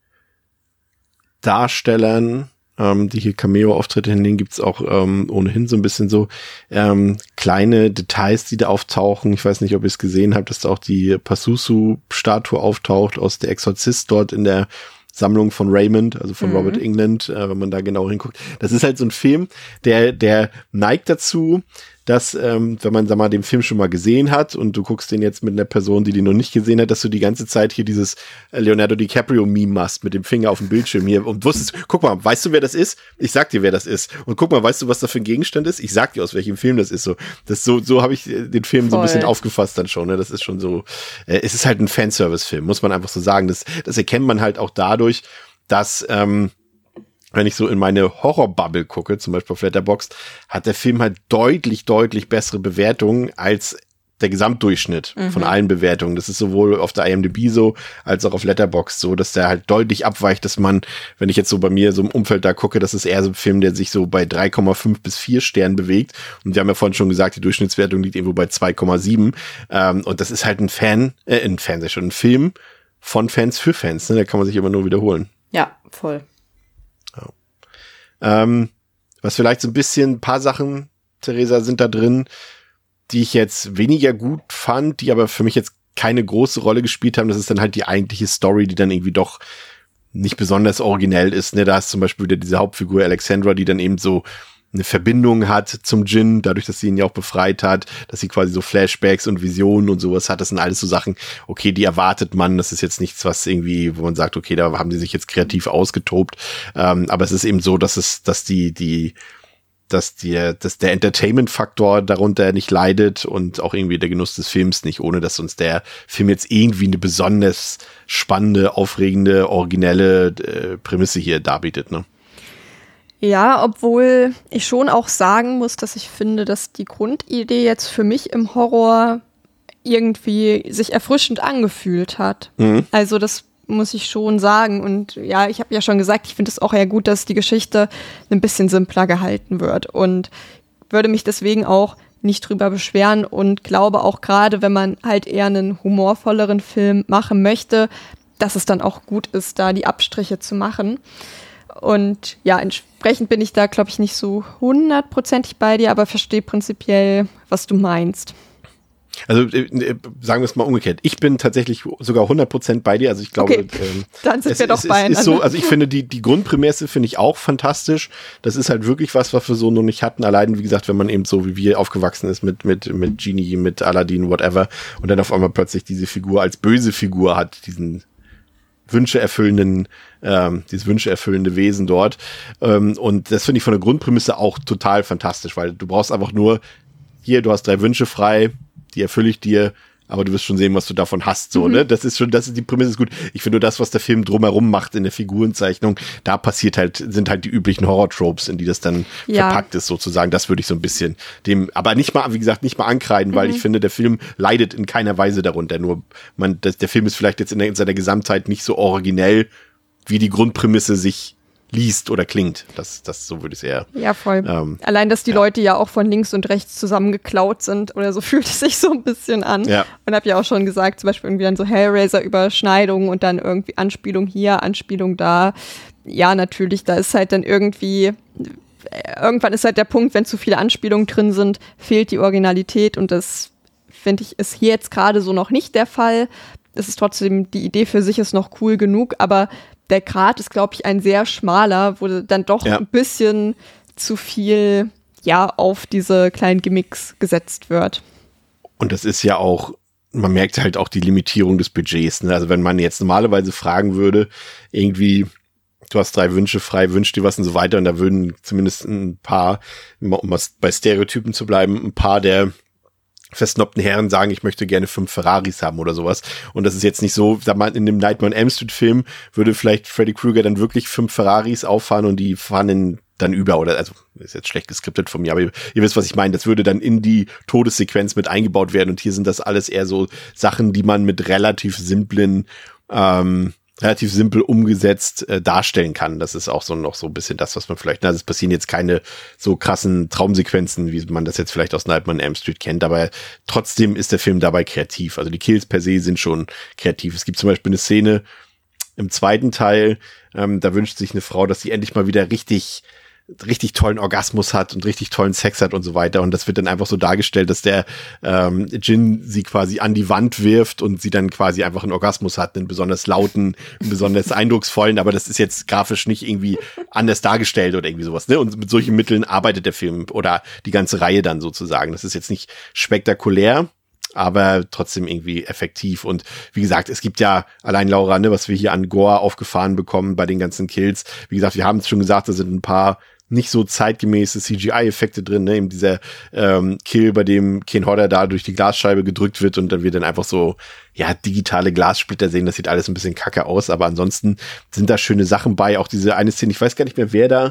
Darstellern, die hier Cameo-Auftritte hinlegen, gibt's auch ohnehin so ein bisschen so kleine Details, die da auftauchen. Ich weiß nicht, ob ihr es gesehen habt, dass da auch die Pazuzu-Statue auftaucht aus Der Exorzist dort in der Sammlung von Raymond, also von Robert Englund, wenn man da genau hinguckt. Das ist halt so ein Film, der neigt dazu, dass, wenn man, sag mal, den Film schon mal gesehen hat und du guckst den jetzt mit einer Person, die den noch nicht gesehen hat, dass du die ganze Zeit hier dieses Leonardo DiCaprio-Meme machst mit dem Finger auf dem Bildschirm hier und wusstest, guck mal, weißt du, wer das ist? Ich sag dir, wer das ist. Und guck mal, weißt du, was da für ein Gegenstand ist? Ich sag dir, aus welchem Film das ist. So habe ich den Film so ein bisschen aufgefasst dann schon. Ne? Das ist schon so, es ist halt ein Fanservice-Film, muss man einfach so sagen. Das erkennt man halt auch dadurch, dass, wenn ich so in meine Horror-Bubble gucke, zum Beispiel auf Letterboxd, hat der Film halt deutlich bessere Bewertungen als der Gesamtdurchschnitt von allen Bewertungen. Das ist sowohl auf der IMDb so, als auch auf Letterboxd so, dass der halt deutlich abweicht, dass man, wenn ich jetzt so bei mir so im Umfeld da gucke, das ist eher so ein Film, der sich so bei 3,5 bis 4 Sternen bewegt. Und wir haben ja vorhin schon gesagt, die Durchschnittswertung liegt irgendwo bei 2,7. Und das ist halt ein Film von Fans für Fans. Ne? Da kann man sich immer nur wiederholen. Ja, voll. Was vielleicht so ein paar Sachen, Theresa, sind da drin, die ich jetzt weniger gut fand, die aber für mich jetzt keine große Rolle gespielt haben. Das ist dann halt die eigentliche Story, die dann irgendwie doch nicht besonders originell ist. Ne? Da ist zum Beispiel wieder diese Hauptfigur Alexandra, die dann eben so eine Verbindung hat zum Djinn, dadurch, dass sie ihn ja auch befreit hat, dass sie quasi so Flashbacks und Visionen und sowas hat. Das sind alles so Sachen, okay, die erwartet man. Das ist jetzt nichts, was irgendwie, wo man sagt, okay, da haben die sich jetzt kreativ ausgetobt. Aber es ist eben so, dass der Entertainment-Faktor darunter nicht leidet und auch irgendwie der Genuss des Films nicht, ohne dass uns der Film jetzt irgendwie eine besonders spannende, aufregende, originelle Prämisse hier darbietet, ne? Ja, obwohl ich schon auch sagen muss, dass ich finde, dass die Grundidee jetzt für mich im Horror irgendwie sich erfrischend angefühlt hat. Also das muss ich schon sagen. Und ja, ich habe ja schon gesagt, ich finde es auch eher gut, dass die Geschichte ein bisschen simpler gehalten wird und würde mich deswegen auch nicht drüber beschweren und glaube auch gerade, wenn man halt eher einen humorvolleren Film machen möchte, dass es dann auch gut ist, da die Abstriche zu machen. Und ja, entsprechend bin ich da, glaube ich, nicht so 100%ig bei dir, aber verstehe prinzipiell, was du meinst. Also sagen wir es mal umgekehrt. Ich bin tatsächlich sogar 100% bei dir. Also ich glaube, okay. Dann sind wir doch beieinander. Ist so, also ich finde die Grundprämisse finde ich auch fantastisch. Das ist halt wirklich was wir so noch nicht hatten. Allein, wie gesagt, wenn man eben so wie wir aufgewachsen ist mit Genie, mit Aladdin, whatever, und dann auf einmal plötzlich diese Figur als böse Figur hat, dieses wünscheerfüllende Wesen dort. Und das finde ich von der Grundprämisse auch total fantastisch, weil du brauchst einfach nur, hier, du hast 3 Wünsche frei, die erfülle ich dir, aber du wirst schon sehen, was du davon hast, so, ne? Das ist die Prämisse ist gut. Ich finde nur das, was der Film drumherum macht in der Figurenzeichnung, da sind halt die üblichen Horror-Tropes, in die das dann verpackt ist, sozusagen. Das würde ich so ein bisschen aber nicht mal, wie gesagt, nicht mal ankreiden, weil ich finde, der Film leidet in keiner Weise darunter. Nur, der Film ist vielleicht jetzt in seiner Gesamtheit nicht so originell, wie die Grundprämisse sich liest oder klingt. Das so würde ich es eher. Ja, voll. Allein, dass die Leute ja auch von links und rechts zusammengeklaut sind oder so, fühlt es sich so ein bisschen an. Ja. Und habe ja auch schon gesagt, zum Beispiel irgendwie dann so Hellraiser-Überschneidungen und dann irgendwie Anspielung hier, Anspielung da. Ja, natürlich, da ist halt dann irgendwann ist halt der Punkt, wenn zu viele Anspielungen drin sind, fehlt die Originalität und das, finde ich, ist hier jetzt gerade so noch nicht der Fall. Es ist trotzdem, die Idee für sich ist noch cool genug, aber der Grat ist, glaube ich, ein sehr schmaler, wo dann doch ein bisschen zu viel auf diese kleinen Gimmicks gesetzt wird. Und das ist ja auch, man merkt halt auch die Limitierung des Budgets. Ne? Also wenn man jetzt normalerweise fragen würde, irgendwie, du hast 3 Wünsche frei, wünsch dir was und so weiter, und da würden zumindest ein paar, um bei Stereotypen zu bleiben, ein paar der versnobten Herren sagen, ich möchte gerne 5 Ferraris haben oder sowas. Und das ist jetzt nicht so, sag mal, in dem Nightmare on Elm Street Film würde vielleicht Freddy Krueger dann wirklich 5 Ferraris auffahren und die fahren dann über, oder, also, ist jetzt schlecht geskriptet von mir, aber ihr wisst, was ich meine. Das würde dann in die Todessequenz mit eingebaut werden, und hier sind das alles eher so Sachen, die man mit relativ simpel umgesetzt darstellen kann. Das ist auch so noch so ein bisschen das, was man vielleicht, es passieren jetzt keine so krassen Traumsequenzen, wie man das jetzt vielleicht aus Nightmare on Elm Street kennt, aber trotzdem ist der Film dabei kreativ. Also die Kills per se sind schon kreativ. Es gibt zum Beispiel eine Szene im zweiten Teil, da wünscht sich eine Frau, dass sie endlich mal wieder richtig tollen Orgasmus hat und richtig tollen Sex hat und so weiter. Und das wird dann einfach so dargestellt, dass der Djinn sie quasi an die Wand wirft und sie dann quasi einfach einen Orgasmus hat, einen besonders lauten, einen besonders eindrucksvollen, aber das ist jetzt grafisch nicht irgendwie anders dargestellt oder irgendwie sowas. Ne? Und mit solchen Mitteln arbeitet der Film oder die ganze Reihe dann sozusagen. Das ist jetzt nicht spektakulär, aber trotzdem irgendwie effektiv. Und wie gesagt, es gibt ja allein, Laura, ne, was wir hier an Gore aufgefahren bekommen bei den ganzen Kills. Wie gesagt, wir haben es schon gesagt, da sind ein paar nicht so zeitgemäße CGI-Effekte drin, ne? Eben dieser Kill, bei dem Ken Hodder da durch die Glasscheibe gedrückt wird und dann wir dann einfach so, digitale Glassplitter sehen. Das sieht alles ein bisschen kacke aus, aber ansonsten sind da schöne Sachen bei. Auch diese eine Szene, ich weiß gar nicht mehr, wer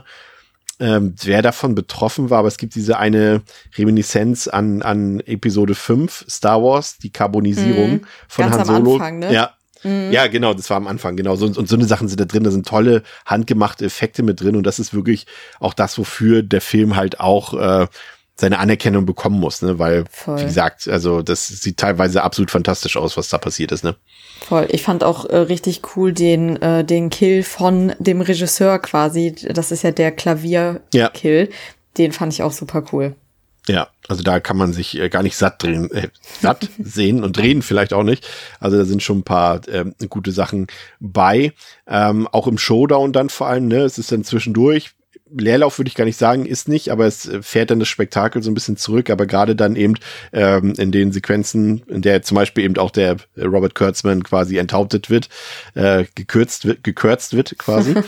davon betroffen war, aber es gibt diese eine Reminiszenz an Episode 5, Star Wars, die Karbonisierung von Han Solo. Ganz am Anfang, ne? Ja, genau, das war am Anfang, genau. Und so eine Sachen sind da drin, da sind tolle handgemachte Effekte mit drin, und das ist wirklich auch das, wofür der Film halt auch seine Anerkennung bekommen muss, ne? Weil, Wie gesagt, also das sieht teilweise absolut fantastisch aus, was da passiert ist, ne? Voll. Ich fand auch richtig cool den Kill von dem Regisseur quasi. Das ist ja der Klavier-Kill. Den fand ich auch super cool. Ja, also da kann man sich gar nicht satt sehen und drehen vielleicht auch nicht. Also da sind schon ein paar gute Sachen bei. Auch im Showdown dann vor allem, ne? Es ist dann zwischendurch. Leerlauf würde ich gar nicht sagen, ist nicht, aber es fährt dann das Spektakel so ein bisschen zurück, aber gerade dann eben in den Sequenzen, in der zum Beispiel eben auch der Robert Kurtzman quasi enthauptet wird, gekürzt wird quasi,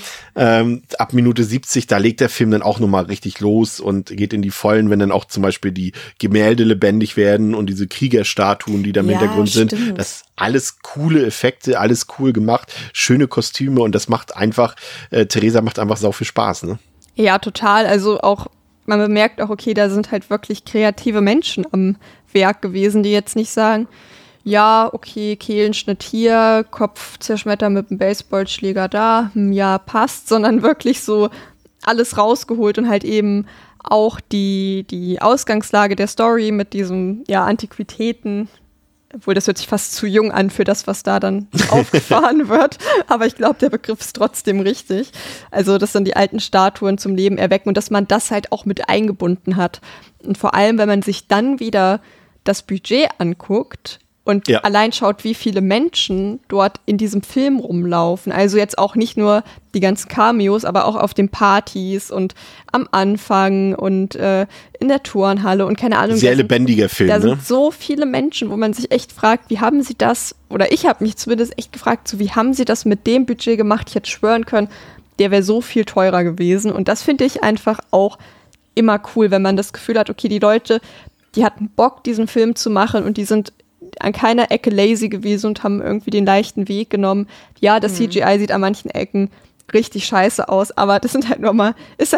ab Minute 70, da legt der Film dann auch nochmal richtig los und geht in die Vollen, wenn dann auch zum Beispiel die Gemälde lebendig werden und diese Kriegerstatuen, die da im Hintergrund sind, das alles coole Effekte, alles cool gemacht, schöne Kostüme, und das macht einfach, Theresa macht einfach sau viel Spaß, ne? Ja, total. Also auch, man bemerkt auch, okay, da sind halt wirklich kreative Menschen am Werk gewesen, die jetzt nicht sagen, ja, okay, Kehlenschnitt hier, Kopf zerschmettern mit dem Baseballschläger da, ja, passt, sondern wirklich so alles rausgeholt und halt eben auch die Ausgangslage der Story mit diesem, Antiquitäten. Obwohl, das hört sich fast zu jung an für das, was da dann aufgefahren wird. Aber ich glaube, der Begriff ist trotzdem richtig. Also, dass dann die alten Statuen zum Leben erwecken und dass man das halt auch mit eingebunden hat. Und vor allem, wenn man sich dann wieder das Budget anguckt und allein schaut, wie viele Menschen dort in diesem Film rumlaufen. Also jetzt auch nicht nur die ganzen Cameos, aber auch auf den Partys und am Anfang und in der Turnhalle und keine Ahnung. Sehr lebendiger Film, da sind so viele Menschen, wo man sich echt fragt, wie haben sie das, oder ich habe mich zumindest echt gefragt, so wie haben sie das mit dem Budget gemacht? Ich hätte schwören können, der wäre so viel teurer gewesen. Und das finde ich einfach auch immer cool, wenn man das Gefühl hat, okay, die Leute, die hatten Bock, diesen Film zu machen, und die sind an keiner Ecke lazy gewesen und haben irgendwie den leichten Weg genommen. Ja, das CGI sieht an manchen Ecken richtig scheiße aus, aber das ist halt nochmal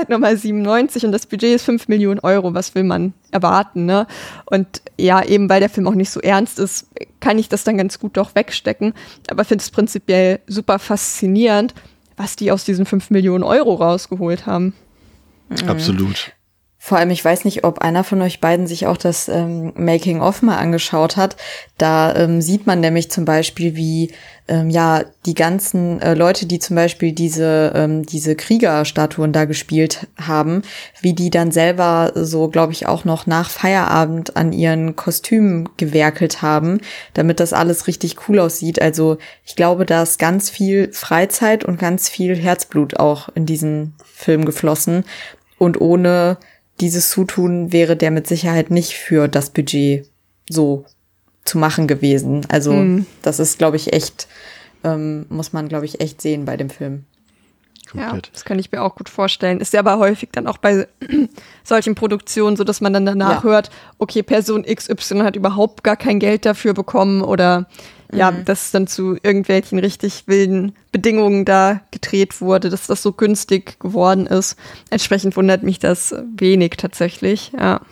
97 und das Budget ist 5 Millionen Euro. Was will man erwarten, ne? Und ja, eben weil der Film auch nicht so ernst ist, kann ich das dann ganz gut doch wegstecken. Aber finde es prinzipiell super faszinierend, was die aus diesen 5 Millionen Euro rausgeholt haben. Absolut. Vor allem, ich weiß nicht, ob einer von euch beiden sich auch das Making-of mal angeschaut hat. Da sieht man nämlich zum Beispiel, wie die ganzen Leute, die zum Beispiel diese Kriegerstatuen da gespielt haben, wie die dann selber so, glaube ich, auch noch nach Feierabend an ihren Kostümen gewerkelt haben, damit das alles richtig cool aussieht. Also ich glaube, da ist ganz viel Freizeit und ganz viel Herzblut auch in diesen Film geflossen. Und ohne dieses Zutun wäre der mit Sicherheit nicht für das Budget so zu machen gewesen. Also das ist, glaube ich, echt, muss man, glaube ich, echt sehen bei dem Film. Ja, das kann ich mir auch gut vorstellen. Ist ja aber häufig dann auch bei solchen Produktionen so, dass man dann danach hört, okay, Person XY hat überhaupt gar kein Geld dafür bekommen oder dass es dann zu irgendwelchen richtig wilden Bedingungen da gedreht wurde, dass das so günstig geworden ist. Entsprechend wundert mich das wenig tatsächlich, ja.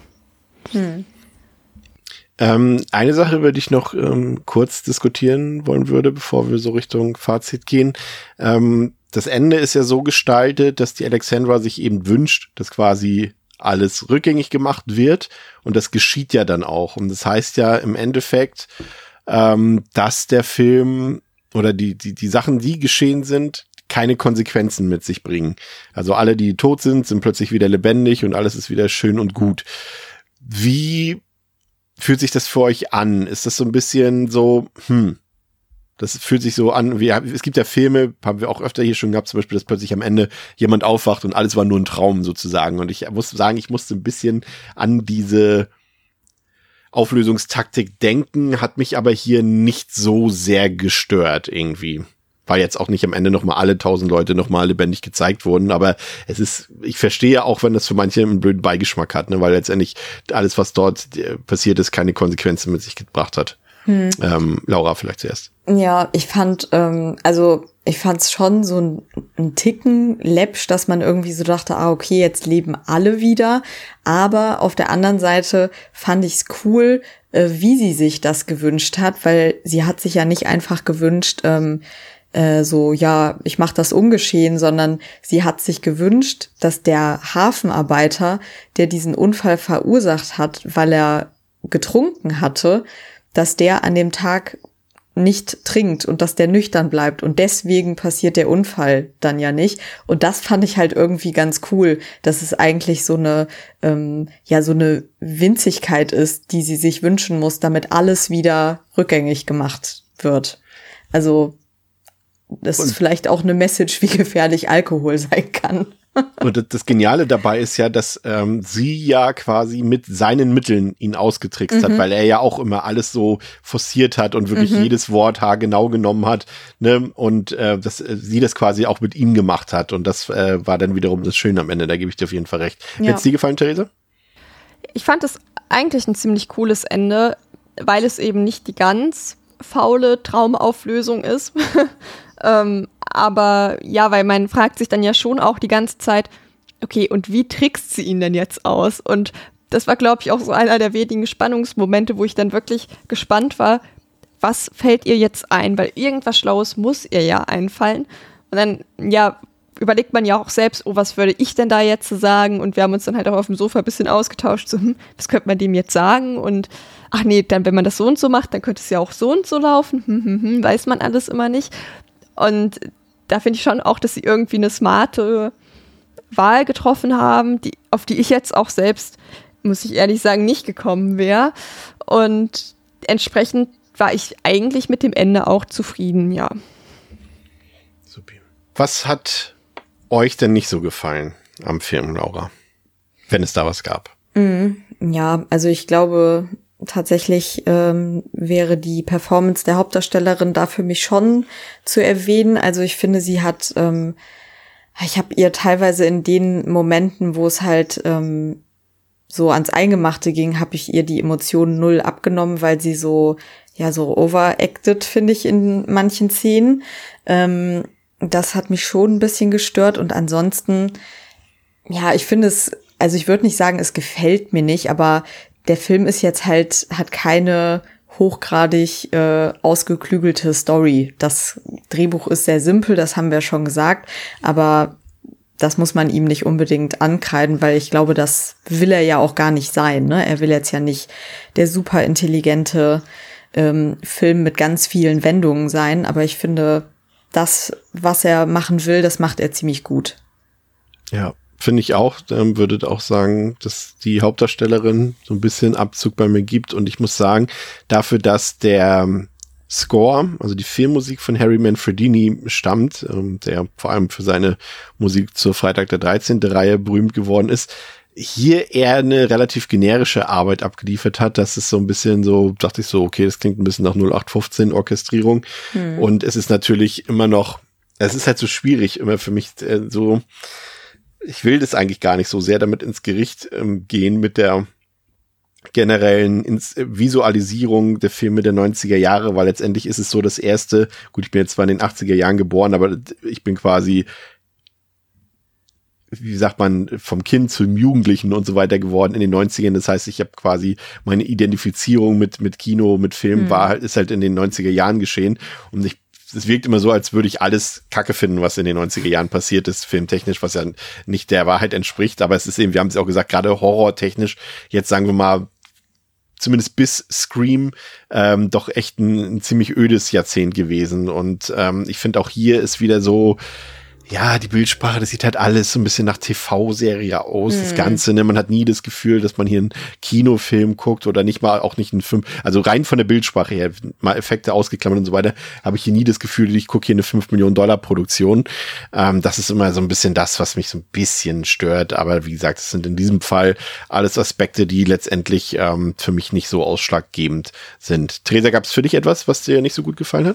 Eine Sache, über die ich noch kurz diskutieren wollen würde, bevor wir so Richtung Fazit gehen. Das Ende ist ja so gestaltet, dass die Alexandra sich eben wünscht, dass quasi alles rückgängig gemacht wird. Und das geschieht ja dann auch. Und das heißt ja im Endeffekt, dass der Film oder die Sachen, die geschehen sind, keine Konsequenzen mit sich bringen. Also alle, die tot sind plötzlich wieder lebendig und alles ist wieder schön und gut. Wie fühlt sich das für euch an? Ist das so ein bisschen so, das fühlt sich so an, es gibt ja Filme, haben wir auch öfter hier schon gehabt, zum Beispiel, dass plötzlich am Ende jemand aufwacht und alles war nur ein Traum sozusagen. Und ich muss sagen, ich musste ein bisschen an diese Auflösungstaktik denken, hat mich aber hier nicht so sehr gestört irgendwie. Weil jetzt auch nicht am Ende nochmal alle 1000 Leute nochmal lebendig gezeigt wurden, aber ich verstehe auch, wenn das für manche einen blöden Beigeschmack hat, ne, weil letztendlich alles, was dort passiert ist, keine Konsequenzen mit sich gebracht hat. Laura, vielleicht zuerst. Ja, ich fand, ich fand's schon so ein Ticken läppsch, dass man irgendwie so dachte, okay, jetzt leben alle wieder. Aber auf der anderen Seite fand ich's cool, wie sie sich das gewünscht hat, weil sie hat sich ja nicht einfach gewünscht, ich mach das ungeschehen, sondern sie hat sich gewünscht, dass der Hafenarbeiter, der diesen Unfall verursacht hat, weil er getrunken hatte, dass der an dem Tag nicht trinkt und dass der nüchtern bleibt. Und deswegen passiert der Unfall dann ja nicht. Und das fand ich halt irgendwie ganz cool, dass es eigentlich so eine Winzigkeit ist, die sie sich wünschen muss, damit alles wieder rückgängig gemacht wird. Also das ist vielleicht auch eine Message, wie gefährlich Alkohol sein kann. Und das Geniale dabei ist ja, dass sie ja quasi mit seinen Mitteln ihn ausgetrickst hat, weil er ja auch immer alles so forciert hat und wirklich jedes Wort haargenau genommen hat, ne? Und dass sie das quasi auch mit ihm gemacht hat. Und das war dann wiederum das Schöne am Ende. Da gebe ich dir auf jeden Fall recht. Ja. Hat's dir gefallen, Theresa? Ich fand es eigentlich ein ziemlich cooles Ende, weil es eben nicht die ganz faule Traumauflösung ist. Aber ja, weil man fragt sich dann ja schon auch die ganze Zeit, okay, und wie trickst sie ihn denn jetzt aus? Und das war, glaube ich, auch so einer der wenigen Spannungsmomente, wo ich dann wirklich gespannt war, was fällt ihr jetzt ein? Weil irgendwas Schlaues muss ihr ja einfallen. Und dann, ja, überlegt man ja auch selbst, was würde ich denn da jetzt sagen? Und wir haben uns dann halt auch auf dem Sofa ein bisschen ausgetauscht, so, was könnte man dem jetzt sagen? Und ach nee, dann, wenn man das so und so macht, dann könnte es ja auch so und so laufen. Weiß man alles immer nicht. Und da finde ich schon auch, dass sie irgendwie eine smarte Wahl getroffen haben, auf die ich jetzt auch selbst, muss ich ehrlich sagen, nicht gekommen wäre. Und entsprechend war ich eigentlich mit dem Ende auch zufrieden, ja. Super. Was hat euch denn nicht so gefallen am Film, Laura? Wenn es da was gab. Ja, also ich glaube, tatsächlich wäre die Performance der Hauptdarstellerin da für mich schon zu erwähnen. Also ich finde, sie hat, ich habe ihr teilweise in den Momenten, wo es halt so ans Eingemachte ging, habe ich ihr die Emotionen 0 abgenommen, weil sie so overacted, finde ich, in manchen Szenen. Das hat mich schon ein bisschen gestört und ansonsten, ja, ich finde es, also ich würde nicht sagen, es gefällt mir nicht, aber der Film ist jetzt halt, hat keine hochgradig ausgeklügelte Story. Das Drehbuch ist sehr simpel, das haben wir schon gesagt, aber das muss man ihm nicht unbedingt ankreiden, weil ich glaube, das will er ja auch gar nicht sein. Ne? Er will jetzt ja nicht der super intelligente Film mit ganz vielen Wendungen sein, aber ich finde, das, was er machen will, das macht er ziemlich gut. Ja, finde ich auch. Würde auch sagen, dass die Hauptdarstellerin so ein bisschen Abzug bei mir gibt. Und ich muss sagen, dafür, dass der Score, also die Filmmusik von Harry Manfredini stammt, der vor allem für seine Musik zur Freitag der 13. Reihe berühmt geworden ist, hier eher eine relativ generische Arbeit abgeliefert hat. Das ist so ein bisschen so, dachte ich so, okay, das klingt ein bisschen nach 0815 Orchestrierung. Und es ist natürlich immer noch, es ist halt so schwierig immer für mich so, ich will das eigentlich gar nicht so sehr damit ins Gericht gehen mit der generellen Visualisierung der Filme der 90er Jahre, weil letztendlich ist es so das erste, gut, ich bin jetzt zwar in den 80er Jahren geboren, aber ich bin quasi, wie sagt man, vom Kind zum Jugendlichen und so weiter geworden in den 90ern. Das heißt, ich habe quasi meine Identifizierung mit Kino, mit Film ist halt in den 90er Jahren geschehen. Und es wirkt immer so, als würde ich alles Kacke finden, was in den 90er Jahren passiert ist, filmtechnisch, was ja nicht der Wahrheit entspricht. Aber es ist eben, wir haben es auch gesagt, gerade horrortechnisch, jetzt sagen wir mal, zumindest bis Scream, doch echt ein ziemlich ödes Jahrzehnt gewesen. Und ich finde auch hier ist wieder so, ja, die Bildsprache, das sieht halt alles so ein bisschen nach TV-Serie aus, das Ganze, ne? Man hat nie das Gefühl, dass man hier einen Kinofilm guckt oder auch nicht einen Film, also rein von der Bildsprache her, mal Effekte ausgeklammert und so weiter, habe ich hier nie das Gefühl, ich gucke hier eine $5 Millionen Produktion. Das ist immer so ein bisschen das, was mich so ein bisschen stört, aber wie gesagt, es sind in diesem Fall alles Aspekte, die letztendlich für mich nicht so ausschlaggebend sind. Theresa, gab es für dich etwas, was dir nicht so gut gefallen hat?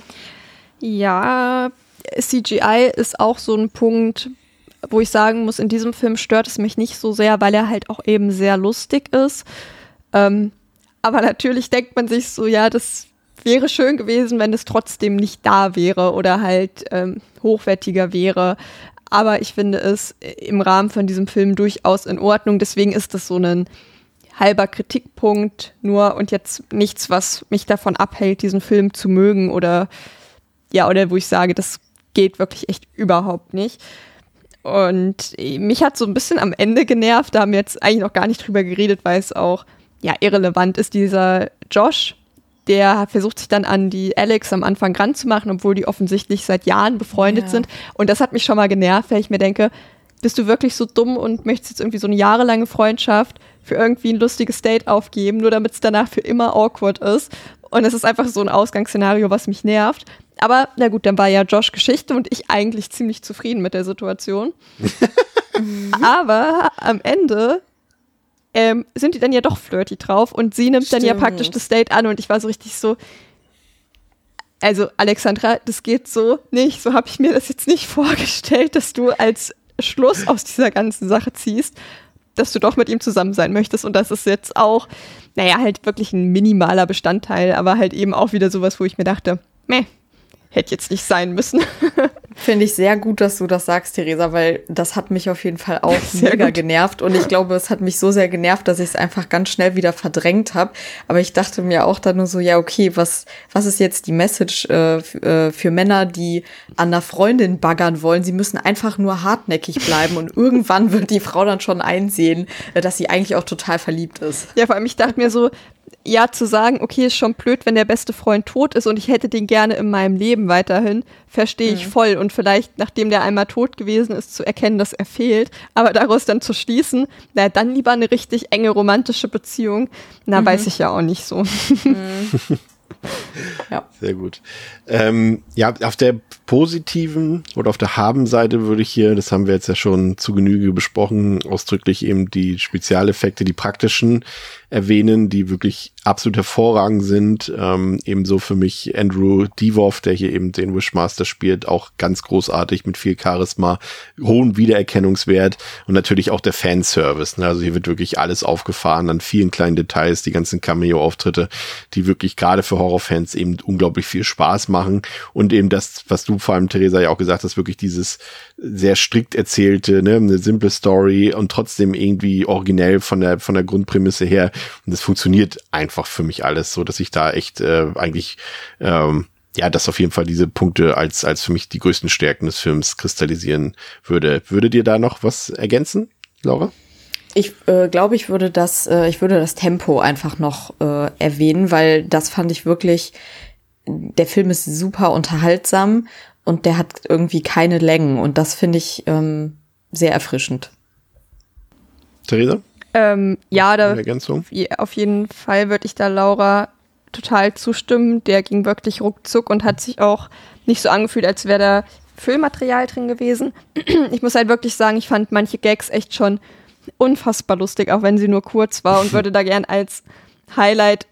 Ja, CGI ist auch so ein Punkt, wo ich sagen muss, in diesem Film stört es mich nicht so sehr, weil er halt auch eben sehr lustig ist. Aber natürlich denkt man sich so, ja, das wäre schön gewesen, wenn es trotzdem nicht da wäre oder halt hochwertiger wäre. Aber ich finde es im Rahmen von diesem Film durchaus in Ordnung. Deswegen ist das so ein halber Kritikpunkt nur und jetzt nichts, was mich davon abhält, diesen Film zu mögen oder wo ich sage, das geht wirklich echt überhaupt nicht. Und mich hat so ein bisschen am Ende genervt, da haben wir jetzt eigentlich noch gar nicht drüber geredet, weil es auch irrelevant ist, dieser Josh, der versucht sich dann an die Alex am Anfang ranzumachen, obwohl die offensichtlich seit Jahren befreundet sind. Und das hat mich schon mal genervt, weil ich mir denke, bist du wirklich so dumm und möchtest jetzt irgendwie so eine jahrelange Freundschaft für irgendwie ein lustiges Date aufgeben, nur damit es danach für immer awkward ist. Und es ist einfach so ein Ausgangsszenario, was mich nervt. Aber na gut, dann war ja Josh Geschichte und ich eigentlich ziemlich zufrieden mit der Situation. Aber am Ende sind die dann ja doch flirty drauf und sie nimmt dann ja praktisch das Date an und ich war so richtig so, also Alexandra, das geht so nicht, so habe ich mir das jetzt nicht vorgestellt, dass du als Schluss aus dieser ganzen Sache ziehst, dass du doch mit ihm zusammen sein möchtest und das ist jetzt auch, halt wirklich ein minimaler Bestandteil, aber halt eben auch wieder sowas, wo ich mir dachte, hätte jetzt nicht sein müssen. Finde ich sehr gut, dass du das sagst, Theresa, weil das hat mich auf jeden Fall auch mega genervt. Und ich glaube, es hat mich so sehr genervt, dass ich es einfach ganz schnell wieder verdrängt habe. Aber ich dachte mir auch dann nur so, ja, okay, was ist jetzt die Message für Männer, die an einer Freundin baggern wollen? Sie müssen einfach nur hartnäckig bleiben und irgendwann wird die Frau dann schon einsehen, dass sie eigentlich auch total verliebt ist. Ja, vor allem ich dachte mir so, ja, zu sagen, okay, ist schon blöd, wenn der beste Freund tot ist und ich hätte den gerne in meinem Leben weiterhin, verstehe ich voll. Und vielleicht, nachdem der einmal tot gewesen ist, zu erkennen, dass er fehlt, aber daraus dann zu schließen, dann lieber eine richtig enge romantische Beziehung, weiß ich ja auch nicht so. Ja. Sehr gut. Auf der positiven oder auf der Haben-Seite würde ich hier, das haben wir jetzt ja schon zu Genüge besprochen, ausdrücklich eben die Spezialeffekte, die praktischen erwähnen, die wirklich absolut hervorragend sind. Ebenso für mich Andrew Divoff, der hier eben den Wishmaster spielt, auch ganz großartig mit viel Charisma, hohen Wiedererkennungswert und natürlich auch der Fanservice. Ne? Also hier wird wirklich alles aufgefahren an vielen kleinen Details, die ganzen Cameo-Auftritte, die wirklich gerade für Horrorfans eben unglaublich viel Spaß machen und eben das, was du vor allem, Theresa, ja auch gesagt hast, wirklich dieses sehr strikt erzählte, ne, eine simple Story und trotzdem irgendwie originell von der Grundprämisse her. Und das funktioniert einfach einfach für mich alles, so dass ich da echt eigentlich das auf jeden Fall diese Punkte als für mich die größten Stärken des Films kristallisieren würde. Würde dir da noch was ergänzen, Laura? Ich glaube, ich würde das Tempo einfach noch erwähnen, weil das fand ich wirklich, der Film ist super unterhaltsam und der hat irgendwie keine Längen und das finde ich sehr erfrischend. Theresa? Auf jeden Fall würde ich da Laura total zustimmen. Der ging wirklich ruckzuck und hat sich auch nicht so angefühlt, als wäre da Füllmaterial drin gewesen. Ich muss halt wirklich sagen, ich fand manche Gags echt schon unfassbar lustig, auch wenn sie nur kurz war und würde da gern als Highlight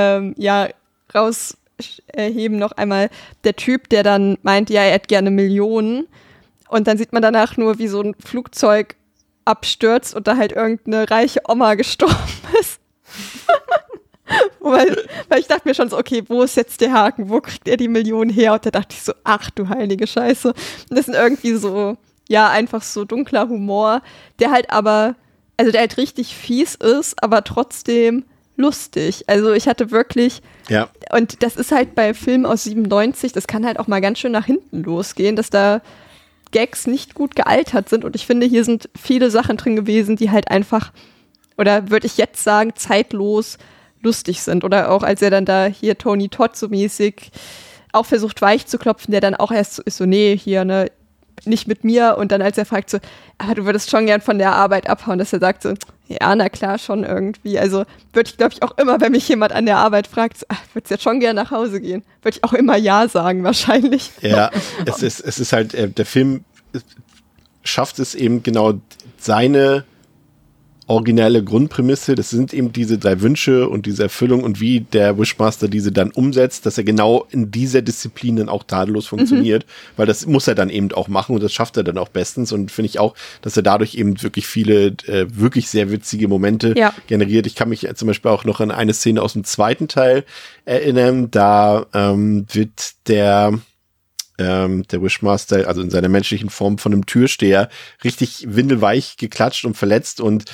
rausheben noch einmal der Typ, der dann meint, ja, er hätte gerne Millionen und dann sieht man danach nur, wie so ein Flugzeug abstürzt und da halt irgendeine reiche Oma gestorben ist. weil ich dachte mir schon so, okay, wo ist jetzt der Haken? Wo kriegt er die Millionen her? Und da dachte ich so, ach du heilige Scheiße. Und das sind irgendwie so, ja, einfach so dunkler Humor, der halt richtig fies ist, aber trotzdem lustig. Also ich hatte wirklich, ja. Und das ist halt bei Filmen aus 97, das kann halt auch mal ganz schön nach hinten losgehen, dass da Gags nicht gut gealtert sind und ich finde, hier sind viele Sachen drin gewesen, die halt einfach, oder würde ich jetzt sagen, zeitlos lustig sind. Oder auch, als er dann da hier Tony Todd so mäßig auch versucht weich zu klopfen, der dann auch erst so ist so, nee, hier, ne, nicht mit mir. Und dann als er fragt so, aber du würdest schon gern von der Arbeit abhauen, dass er sagt so, ja, na klar, schon irgendwie. Also würde ich, glaube ich, auch immer, wenn mich jemand an der Arbeit fragt, so, würdest jetzt schon gern nach Hause gehen, würde ich auch immer ja sagen, wahrscheinlich. Ja, es ist halt, der Film schafft es eben genau seine originelle Grundprämisse, das sind eben diese 3 Wünsche und diese Erfüllung und wie der Wishmaster diese dann umsetzt, dass er genau in dieser Disziplin dann auch tadellos funktioniert, weil das muss er dann eben auch machen und das schafft er dann auch bestens und finde ich auch, dass er dadurch eben wirklich viele wirklich sehr witzige Momente generiert. Ich kann mich zum Beispiel auch noch an eine Szene aus dem zweiten Teil erinnern, da wird der Wishmaster, also in seiner menschlichen Form von einem Türsteher, richtig windelweich geklatscht und verletzt und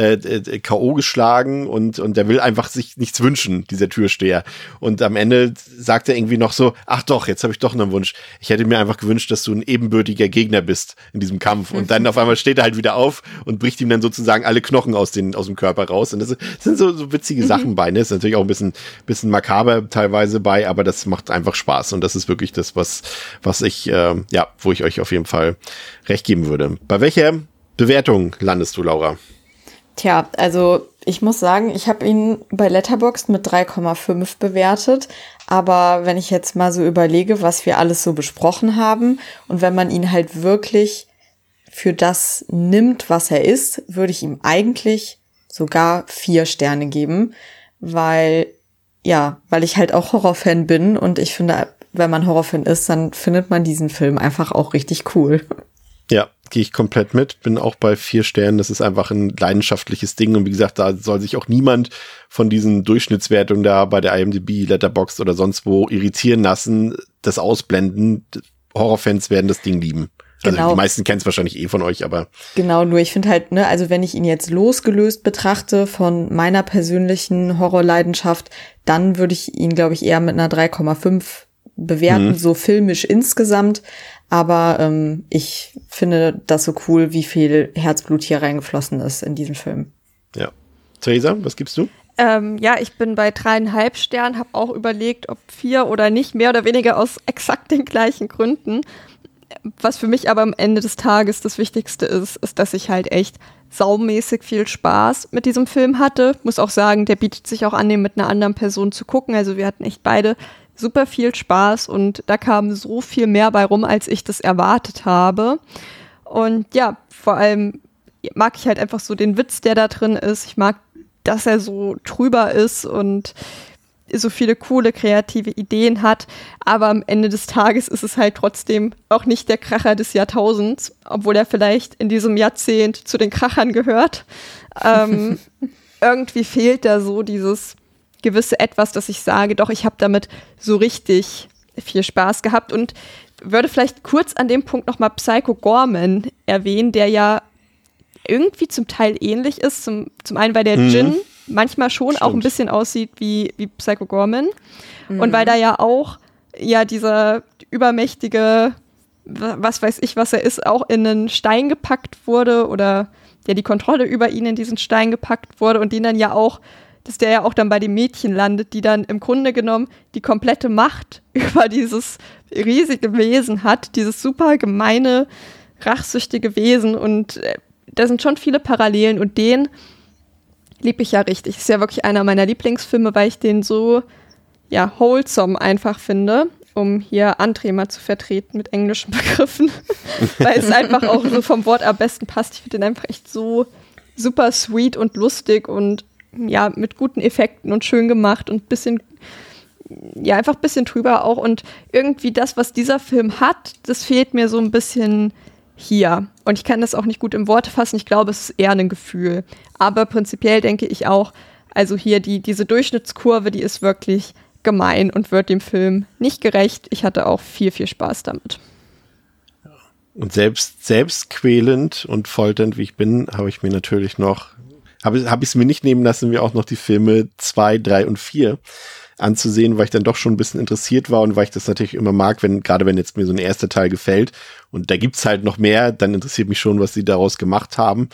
K.O. geschlagen und der will einfach sich nichts wünschen, dieser Türsteher. Und am Ende sagt er irgendwie noch so, ach doch, jetzt habe ich doch einen Wunsch. Ich hätte mir einfach gewünscht, dass du ein ebenbürtiger Gegner bist in diesem Kampf. Und dann auf einmal steht er halt wieder auf und bricht ihm dann sozusagen alle Knochen aus dem Körper raus. Und das sind so witzige Sachen bei, ne? Ist natürlich auch ein bisschen makaber teilweise bei, aber das macht einfach Spaß. Und das ist wirklich das, was ich, wo ich euch auf jeden Fall recht geben würde. Bei welcher Bewertung landest du, Laura? Tja, also ich muss sagen, ich habe ihn bei Letterboxd mit 3,5 bewertet, aber wenn ich jetzt mal so überlege, was wir alles so besprochen haben und wenn man ihn halt wirklich für das nimmt, was er ist, würde ich ihm eigentlich sogar 4 Sterne geben, weil ich halt auch Horrorfan bin und ich finde, wenn man Horrorfan ist, dann findet man diesen Film einfach auch richtig cool. Ja, gehe ich komplett mit. Bin auch bei 4 Sternen. Das ist einfach ein leidenschaftliches Ding. Und wie gesagt, da soll sich auch niemand von diesen Durchschnittswertungen da bei der IMDb, Letterboxd oder sonst wo irritieren lassen. Das Ausblenden. Horrorfans werden das Ding lieben. Also die meisten kennen es wahrscheinlich von euch, aber... Genau, nur ich finde halt, ne, also wenn ich ihn jetzt losgelöst betrachte von meiner persönlichen Horrorleidenschaft, dann würde ich ihn, glaube ich, eher mit einer 3,5 bewerten, so filmisch insgesamt. Aber ich finde das so cool, wie viel Herzblut hier reingeflossen ist in diesen Film. Ja. Theresa, was gibst du? Ich bin bei 3,5 Sternen, habe auch überlegt, ob 4 oder nicht, mehr oder weniger aus exakt den gleichen Gründen. Was für mich aber am Ende des Tages das Wichtigste ist, dass ich halt echt saumäßig viel Spaß mit diesem Film hatte. Muss auch sagen, der bietet sich auch an, den mit einer anderen Person zu gucken. Also wir hatten echt beide super viel Spaß und da kam so viel mehr bei rum, als ich das erwartet habe. Und ja, vor allem mag ich halt einfach so den Witz, der da drin ist. Ich mag, dass er so trüber ist und so viele coole, kreative Ideen hat. Aber am Ende des Tages ist es halt trotzdem auch nicht der Kracher des Jahrtausends, obwohl er vielleicht in diesem Jahrzehnt zu den Krachern gehört. Irgendwie fehlt da so dieses gewisse Etwas, dass ich sage, doch, ich habe damit so richtig viel Spaß gehabt und würde vielleicht kurz an dem Punkt nochmal Psycho Goreman erwähnen, der ja irgendwie zum Teil ähnlich ist. Zum einen, weil der Djinn manchmal schon auch ein bisschen aussieht wie Psycho Gorman. Und weil da ja auch dieser übermächtige, was weiß ich, was er ist, auch in einen Stein gepackt wurde oder die Kontrolle über ihn in diesen Stein gepackt wurde und den dann ja auch, dass der ja auch dann bei den Mädchen landet, die dann im Grunde genommen die komplette Macht über dieses riesige Wesen hat, dieses super gemeine, rachsüchtige Wesen und da sind schon viele Parallelen und den liebe ich ja richtig. Ist ja wirklich einer meiner Lieblingsfilme, weil ich den so, wholesome einfach finde, um hier André mal zu vertreten mit englischen Begriffen, weil es einfach auch so vom Wort am besten passt. Ich finde den einfach echt so super sweet und lustig und mit guten Effekten und schön gemacht und einfach ein bisschen drüber auch und irgendwie das, was dieser Film hat, das fehlt mir so ein bisschen hier. Und ich kann das auch nicht gut in Worte fassen. Ich glaube, es ist eher ein Gefühl. Aber prinzipiell denke ich auch, also hier diese Durchschnittskurve, die ist wirklich gemein und wird dem Film nicht gerecht. Ich hatte auch viel, viel Spaß damit. Und selbst quälend und folternd, wie ich bin, habe ich mir natürlich noch, habe ich es mir nicht nehmen lassen, mir auch noch die Filme 2, 3 und 4 anzusehen, weil ich dann doch schon ein bisschen interessiert war und weil ich das natürlich immer mag, gerade wenn jetzt mir so ein erster Teil gefällt und da gibt's halt noch mehr, dann interessiert mich schon, was sie daraus gemacht haben.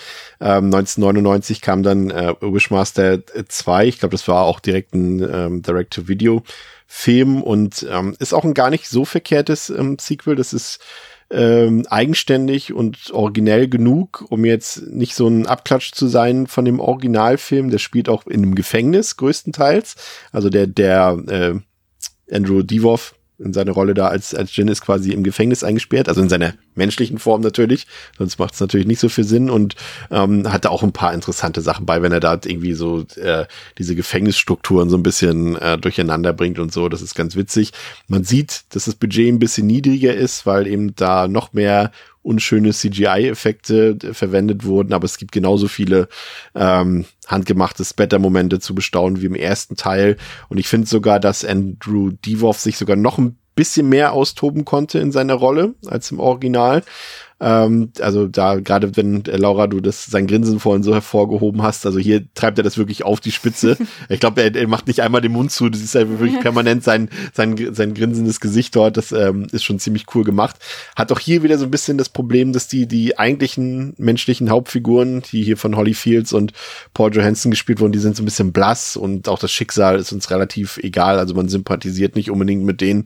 1999 kam dann Wishmaster 2, ich glaube, das war auch direkt ein Direct-to-Video-Film und ist auch ein gar nicht so verkehrtes Sequel, das ist eigenständig und originell genug, um jetzt nicht so ein Abklatsch zu sein von dem Originalfilm. Der spielt auch in einem Gefängnis größtenteils. Also der Andrew Divoff in seiner Rolle da als Jin ist quasi im Gefängnis eingesperrt, also in seiner menschlichen Form natürlich, sonst macht es natürlich nicht so viel Sinn und hat da auch ein paar interessante Sachen bei, wenn er da irgendwie so diese Gefängnisstrukturen so ein bisschen durcheinander bringt und so, das ist ganz witzig. Man sieht, dass das Budget ein bisschen niedriger ist, weil eben da noch mehr unschöne CGI-Effekte verwendet wurden, aber es gibt genauso viele handgemachte Splatter-Momente zu bestaunen wie im ersten Teil und ich finde sogar, dass Andrew Divoff sich sogar noch ein bisschen mehr austoben konnte in seiner Rolle als im Original. Also da, gerade wenn, Laura, du sein Grinsen vorhin so hervorgehoben hast, also hier treibt er das wirklich auf die Spitze. Ich glaube, er macht nicht einmal den Mund zu, das ist halt wirklich permanent sein grinsendes Gesicht dort, das ist schon ziemlich cool gemacht. Hat auch hier wieder so ein bisschen das Problem, dass die eigentlichen menschlichen Hauptfiguren, die hier von Holly Fields und Paul Johansson gespielt wurden, die sind so ein bisschen blass und auch das Schicksal ist uns relativ egal, also man sympathisiert nicht unbedingt mit denen.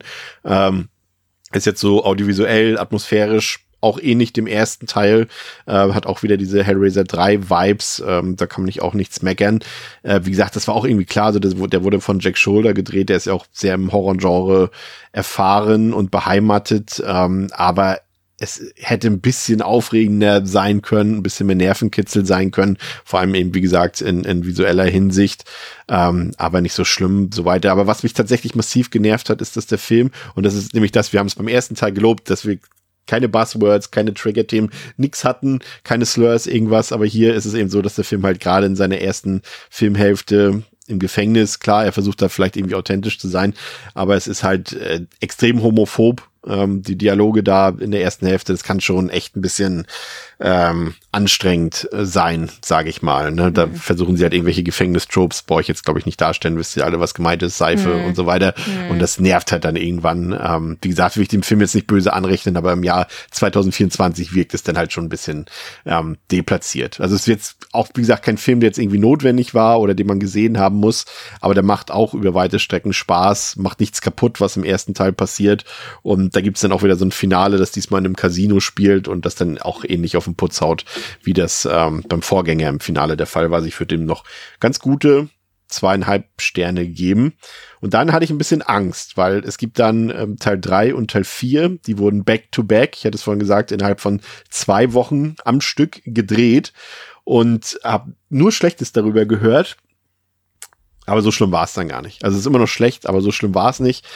Ist jetzt so audiovisuell, atmosphärisch auch ähnlich dem ersten Teil, hat auch wieder diese Hellraiser 3 Vibes, da kann man nicht auch nichts meckern. Wie gesagt, das war auch irgendwie klar, also der wurde von Jack Shoulder gedreht, der ist ja auch sehr im Horrorgenre erfahren und beheimatet, aber es hätte ein bisschen aufregender sein können, ein bisschen mehr Nervenkitzel sein können, vor allem eben, wie gesagt, in visueller Hinsicht, aber nicht so schlimm, so weiter. Aber was mich tatsächlich massiv genervt hat, ist, dass der Film, und das ist nämlich das, wir haben es beim ersten Teil gelobt, dass wir keine Buzzwords, keine Trigger-Themen, nix hatten, keine Slurs, irgendwas, aber hier ist es eben so, dass der Film halt gerade in seiner ersten Filmhälfte im Gefängnis, klar, er versucht da vielleicht irgendwie authentisch zu sein, aber es ist halt extrem homophob. Die Dialoge da in der ersten Hälfte, das kann schon echt ein bisschen anstrengend sein, sage ich mal. Ne? Da versuchen sie halt irgendwelche Gefängnistropes, brauche ich jetzt glaube ich nicht darstellen, wisst ihr alle, was gemeint ist, Seife und so weiter. Und das nervt halt dann irgendwann. Wie gesagt, will ich dem Film jetzt nicht böse anrechnen, aber im Jahr 2024 wirkt es dann halt schon ein bisschen deplatziert. Also es ist jetzt auch, wie gesagt, kein Film, der jetzt irgendwie notwendig war oder den man gesehen haben muss, aber der macht auch über weite Strecken Spaß, macht nichts kaputt, was im ersten Teil passiert und da gibt's dann auch wieder so ein Finale, das diesmal in einem Casino spielt und das dann auch ähnlich auf den Putz haut, wie das beim Vorgänger im Finale der Fall war. Also ich würde dem noch ganz gute 2,5 Sterne geben. Und dann hatte ich ein bisschen Angst, weil es gibt dann Teil 3 und Teil 4, die wurden back-to-back, ich hatte es vorhin gesagt, innerhalb von 2 Wochen am Stück gedreht und habe nur Schlechtes darüber gehört. Aber so schlimm war es dann gar nicht. Also es ist immer noch schlecht, aber so schlimm war es nicht.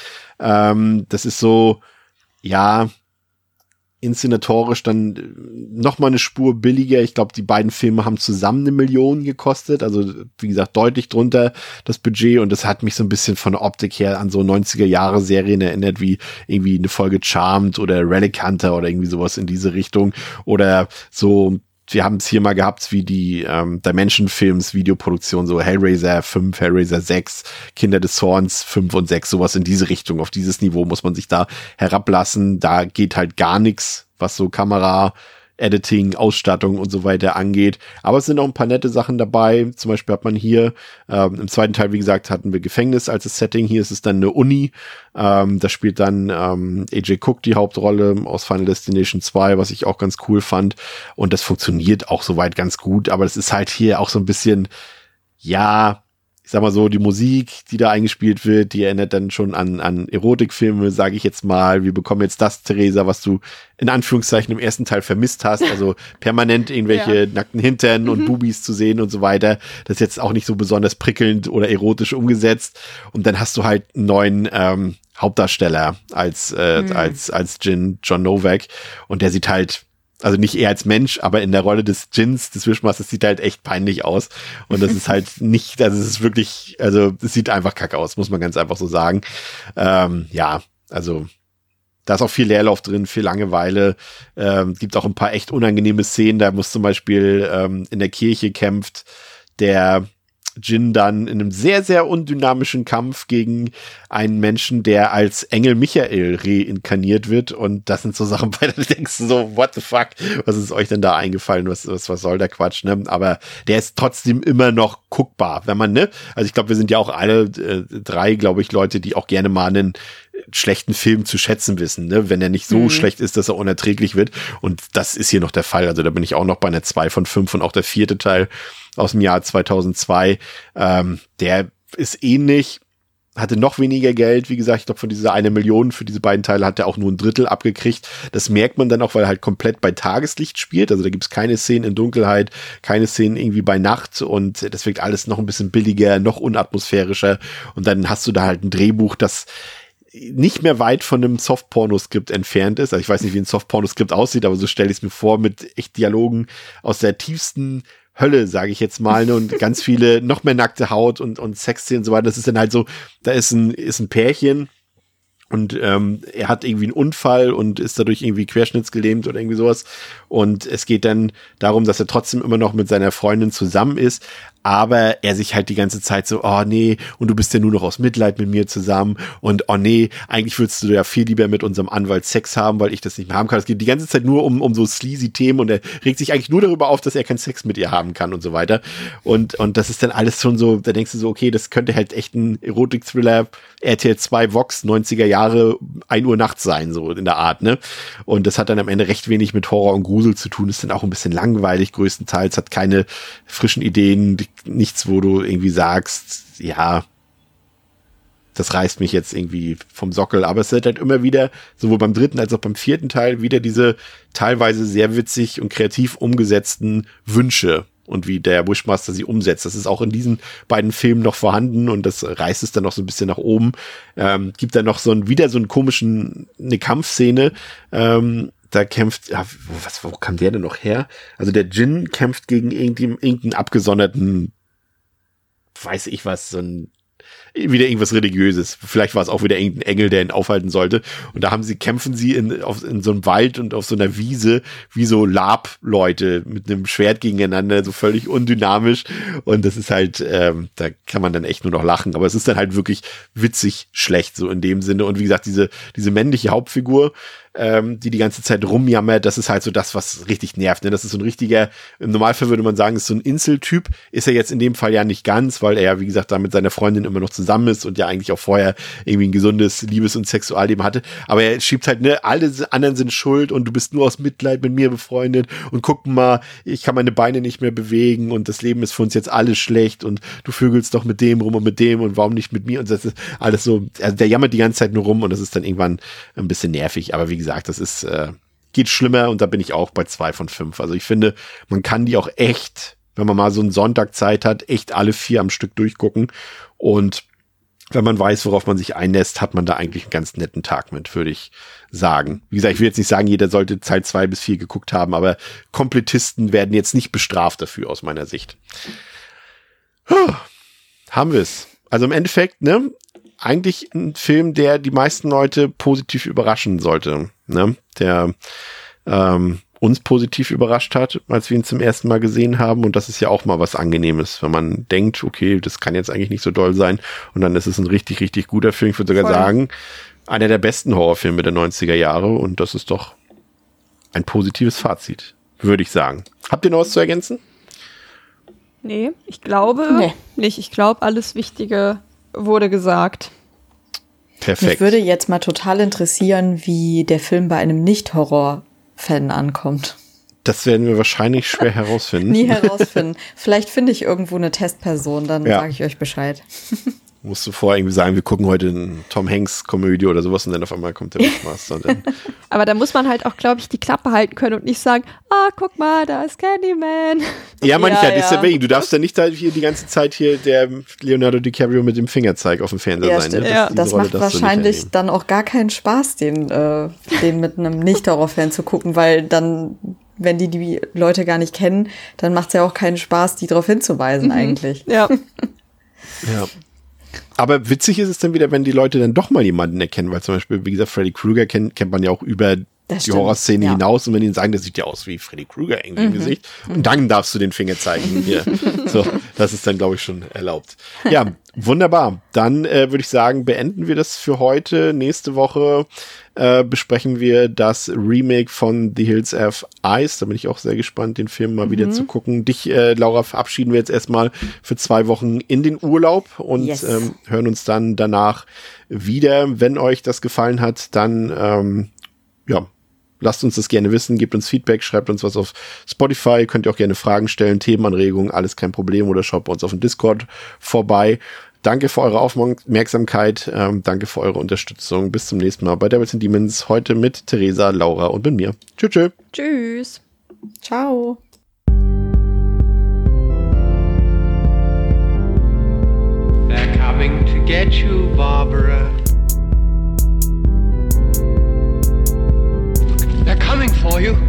Das ist so, ja, inszenatorisch dann noch mal eine Spur billiger. Ich glaube, die beiden Filme haben zusammen 1 Million gekostet. Also, wie gesagt, deutlich drunter das Budget. Und das hat mich so ein bisschen von der Optik her an so 90er-Jahre-Serien erinnert, wie irgendwie eine Folge Charmed oder Relic Hunter oder irgendwie sowas in diese Richtung. Oder so wir haben es hier mal gehabt, wie die Dimension-Films, Videoproduktion, so Hellraiser 5, Hellraiser 6, Kinder des Zorns 5 und 6, sowas in diese Richtung. Auf dieses Niveau muss man sich da herablassen. Da geht halt gar nichts, was so Kamera, Editing, Ausstattung und so weiter angeht. Aber es sind auch ein paar nette Sachen dabei. Zum Beispiel hat man hier, im zweiten Teil, wie gesagt, hatten wir Gefängnis als das Setting. Hier ist es dann eine Uni. Da spielt dann AJ Cook die Hauptrolle aus Final Destination 2, was ich auch ganz cool fand. Und das funktioniert auch soweit ganz gut. Aber es ist halt hier auch so ein bisschen, ja, ich sag mal so, die Musik, die da eingespielt wird, die erinnert dann schon an Erotikfilme, sage ich jetzt mal. Wir bekommen jetzt das, Theresa, was du in Anführungszeichen im ersten Teil vermisst hast. Also permanent irgendwelche nackten Hintern und Bubis zu sehen und so weiter. Das ist jetzt auch nicht so besonders prickelnd oder erotisch umgesetzt. Und dann hast du halt einen neuen Hauptdarsteller als Jin, John Novak. Und der sieht halt, also nicht er als Mensch, aber in der Rolle des Djinns, des Wischmasters, sieht halt echt peinlich aus. Und das ist halt nicht, also es ist wirklich, also es sieht einfach kacke aus, muss man ganz einfach so sagen. Ja, also da ist auch viel Leerlauf drin, viel Langeweile. Gibt auch ein paar echt unangenehme Szenen. Da muss zum Beispiel in der Kirche kämpft der Jin dann in einem sehr, sehr undynamischen Kampf gegen einen Menschen, der als Engel Michael reinkarniert wird. Und das sind so Sachen, bei denen du denkst so, what the fuck? Was ist euch denn da eingefallen? Was soll der Quatsch, ne? Aber der ist trotzdem immer noch guckbar, wenn man, ne? Also ich glaube, wir sind ja auch alle drei, glaube ich, Leute, die auch gerne mal einen schlechten Film zu schätzen wissen, ne? Wenn er nicht so schlecht ist, dass er unerträglich wird. Und das ist hier noch der Fall. Also da bin ich auch noch bei einer 2 von 5 und auch der 4. Teil aus dem Jahr 2002. Der ist ähnlich, hatte noch weniger Geld. Wie gesagt, ich glaube, von dieser 1 Million für diese beiden Teile hat er auch nur ein Drittel abgekriegt. Das merkt man dann auch, weil er halt komplett bei Tageslicht spielt. Also da gibt es keine Szenen in Dunkelheit, keine Szenen irgendwie bei Nacht und das wirkt alles noch ein bisschen billiger, noch unatmosphärischer. Und dann hast du da halt ein Drehbuch, das nicht mehr weit von einem Soft-Porno-Skript entfernt ist. Also ich weiß nicht, wie ein Soft-Porno-Skript aussieht, aber so stelle ich es mir vor, mit echt Dialogen aus der tiefsten Hölle, sage ich jetzt mal, ne? Und ganz viele noch mehr nackte Haut und Sexszenen und so weiter. Das ist dann halt so, da ist ein Pärchen und er hat irgendwie einen Unfall und ist dadurch irgendwie querschnittsgelähmt oder irgendwie sowas. Und es geht dann darum, dass er trotzdem immer noch mit seiner Freundin zusammen ist, aber er sich halt die ganze Zeit so, oh nee, und du bist ja nur noch aus Mitleid mit mir zusammen und oh nee, eigentlich würdest du ja viel lieber mit unserem Anwalt Sex haben, weil ich das nicht mehr haben kann. Es geht die ganze Zeit nur um so sleazy Themen und er regt sich eigentlich nur darüber auf, dass er keinen Sex mit ihr haben kann und so weiter. Und das ist dann alles schon so, da denkst du so, okay, das könnte halt echt ein Erotik-Thriller, RTL 2 Vox, 90er Jahre, 1 Uhr nachts sein, so in der Art, ne? Und das hat dann am Ende recht wenig mit Horror und Grusel zu tun, ist dann auch ein bisschen langweilig größtenteils, hat keine frischen Ideen, nichts, wo du irgendwie sagst, ja, das reißt mich jetzt irgendwie vom Sockel, aber es wird halt immer wieder, sowohl beim 3. als auch beim 4. Teil, wieder diese teilweise sehr witzig und kreativ umgesetzten Wünsche und wie der Wishmaster sie umsetzt. Das ist auch in diesen beiden Filmen noch vorhanden und das reißt es dann noch so ein bisschen nach oben. Gibt dann noch eine Kampfszene, da kämpft, ja, wo kam der denn noch her? Also der Jin kämpft gegen irgendeinen abgesonderten, weiß ich was, wieder irgendwas Religiöses. Vielleicht war es auch wieder irgendein Engel, der ihn aufhalten sollte. Und da kämpfen sie in so einem Wald und auf so einer Wiese wie so Lab-Leute mit einem Schwert gegeneinander, so völlig undynamisch. Und das ist halt, da kann man dann echt nur noch lachen. Aber es ist dann halt wirklich witzig schlecht, so in dem Sinne. Und wie gesagt, diese männliche Hauptfigur, die ganze Zeit rumjammert, das ist halt so das, was richtig nervt. Ne? Das ist so ein richtiger, im Normalfall würde man sagen, ist so ein Inseltyp. Ist er jetzt in dem Fall ja nicht ganz, weil er ja, wie gesagt, da mit seiner Freundin immer noch zusammen ist und ja eigentlich auch vorher irgendwie ein gesundes Liebes- und Sexualleben hatte. Aber er schiebt halt, ne, alle anderen sind schuld und du bist nur aus Mitleid mit mir befreundet und guck mal, ich kann meine Beine nicht mehr bewegen und das Leben ist für uns jetzt alles schlecht und du vögelst doch mit dem rum und mit dem und warum nicht mit mir und das ist alles so, also der jammert die ganze Zeit nur rum und das ist dann irgendwann ein bisschen nervig, aber wie gesagt, das ist, geht schlimmer und da bin ich auch bei 2 von 5. Also ich finde, man kann die auch echt, wenn man mal so einen Sonntag Zeit hat, echt alle 4 am Stück durchgucken und wenn man weiß, worauf man sich einlässt, hat man da eigentlich einen ganz netten Tag mit, würde ich sagen. Wie gesagt, ich will jetzt nicht sagen, jeder sollte Teil 2 bis 4 geguckt haben, aber Komplettisten werden jetzt nicht bestraft dafür aus meiner Sicht. Haben wir es. Also im Endeffekt, ne, eigentlich ein Film, der die meisten Leute positiv überraschen sollte, ne, der uns positiv überrascht hat, als wir ihn zum ersten Mal gesehen haben. Und das ist ja auch mal was Angenehmes, wenn man denkt, okay, das kann jetzt eigentlich nicht so doll sein. Und dann ist es ein richtig, richtig guter Film. Ich würde sogar sagen, einer der besten Horrorfilme der 90er Jahre. Und das ist doch ein positives Fazit, würde ich sagen. Habt ihr noch was zu ergänzen? Nee, ich glaube nicht. Ich glaube, alles Wichtige wurde gesagt. Perfekt. Mich würde jetzt mal total interessieren, wie der Film bei einem Nicht-Horror-Fan ankommt. Das werden wir wahrscheinlich schwer herausfinden. Nie herausfinden. Vielleicht finde ich irgendwo eine Testperson, dann sage ich euch Bescheid. Musst du vorher irgendwie sagen, wir gucken heute eine Tom Hanks-Komödie oder sowas und dann auf einmal kommt der Wishmaster. Aber da muss man halt auch, glaube ich, die Klappe halten können und nicht sagen, guck mal, da ist Candyman. Ja, manchmal, das ist ja wegen. Du darfst ja nicht da hier die ganze Zeit hier der Leonardo DiCaprio mit dem Fingerzeig auf dem Fernseher sein. Ne? Das macht wahrscheinlich dann auch gar keinen Spaß, den mit einem Nicht-Horror-Fan zu gucken, weil dann, wenn die Leute gar nicht kennen, dann macht es ja auch keinen Spaß, die darauf hinzuweisen eigentlich. Ja. Ja. Aber witzig ist es dann wieder, wenn die Leute dann doch mal jemanden erkennen, weil zum Beispiel, wie gesagt, Freddy Krueger kennt man ja auch über die Horrorszene hinaus und wenn die ihnen sagen, das sieht ja aus wie Freddy Krueger irgendwie im Gesicht und dann darfst du den Finger zeigen. Hier. So, das ist dann, glaube ich, schon erlaubt. Ja, wunderbar. Dann würde ich sagen, beenden wir das für heute. Nächste Woche besprechen wir das Remake von The Hills Have Eyes. Da bin ich auch sehr gespannt, den Film mal wieder zu gucken. Dich, Laura, verabschieden wir jetzt erstmal für 2 Wochen in den Urlaub und hören uns dann danach wieder. Wenn euch das gefallen hat, dann lasst uns das gerne wissen, gebt uns Feedback, schreibt uns was auf Spotify, könnt ihr auch gerne Fragen stellen, Themenanregungen, alles kein Problem, oder schaut bei uns auf dem Discord vorbei. Danke für eure Aufmerksamkeit, danke für eure Unterstützung. Bis zum nächsten Mal bei Devils and Demons, heute mit Theresa, Laura und mit mir. Tschüss. Tschüss. Ciao. They're coming to get you, Barbara. They're coming for you.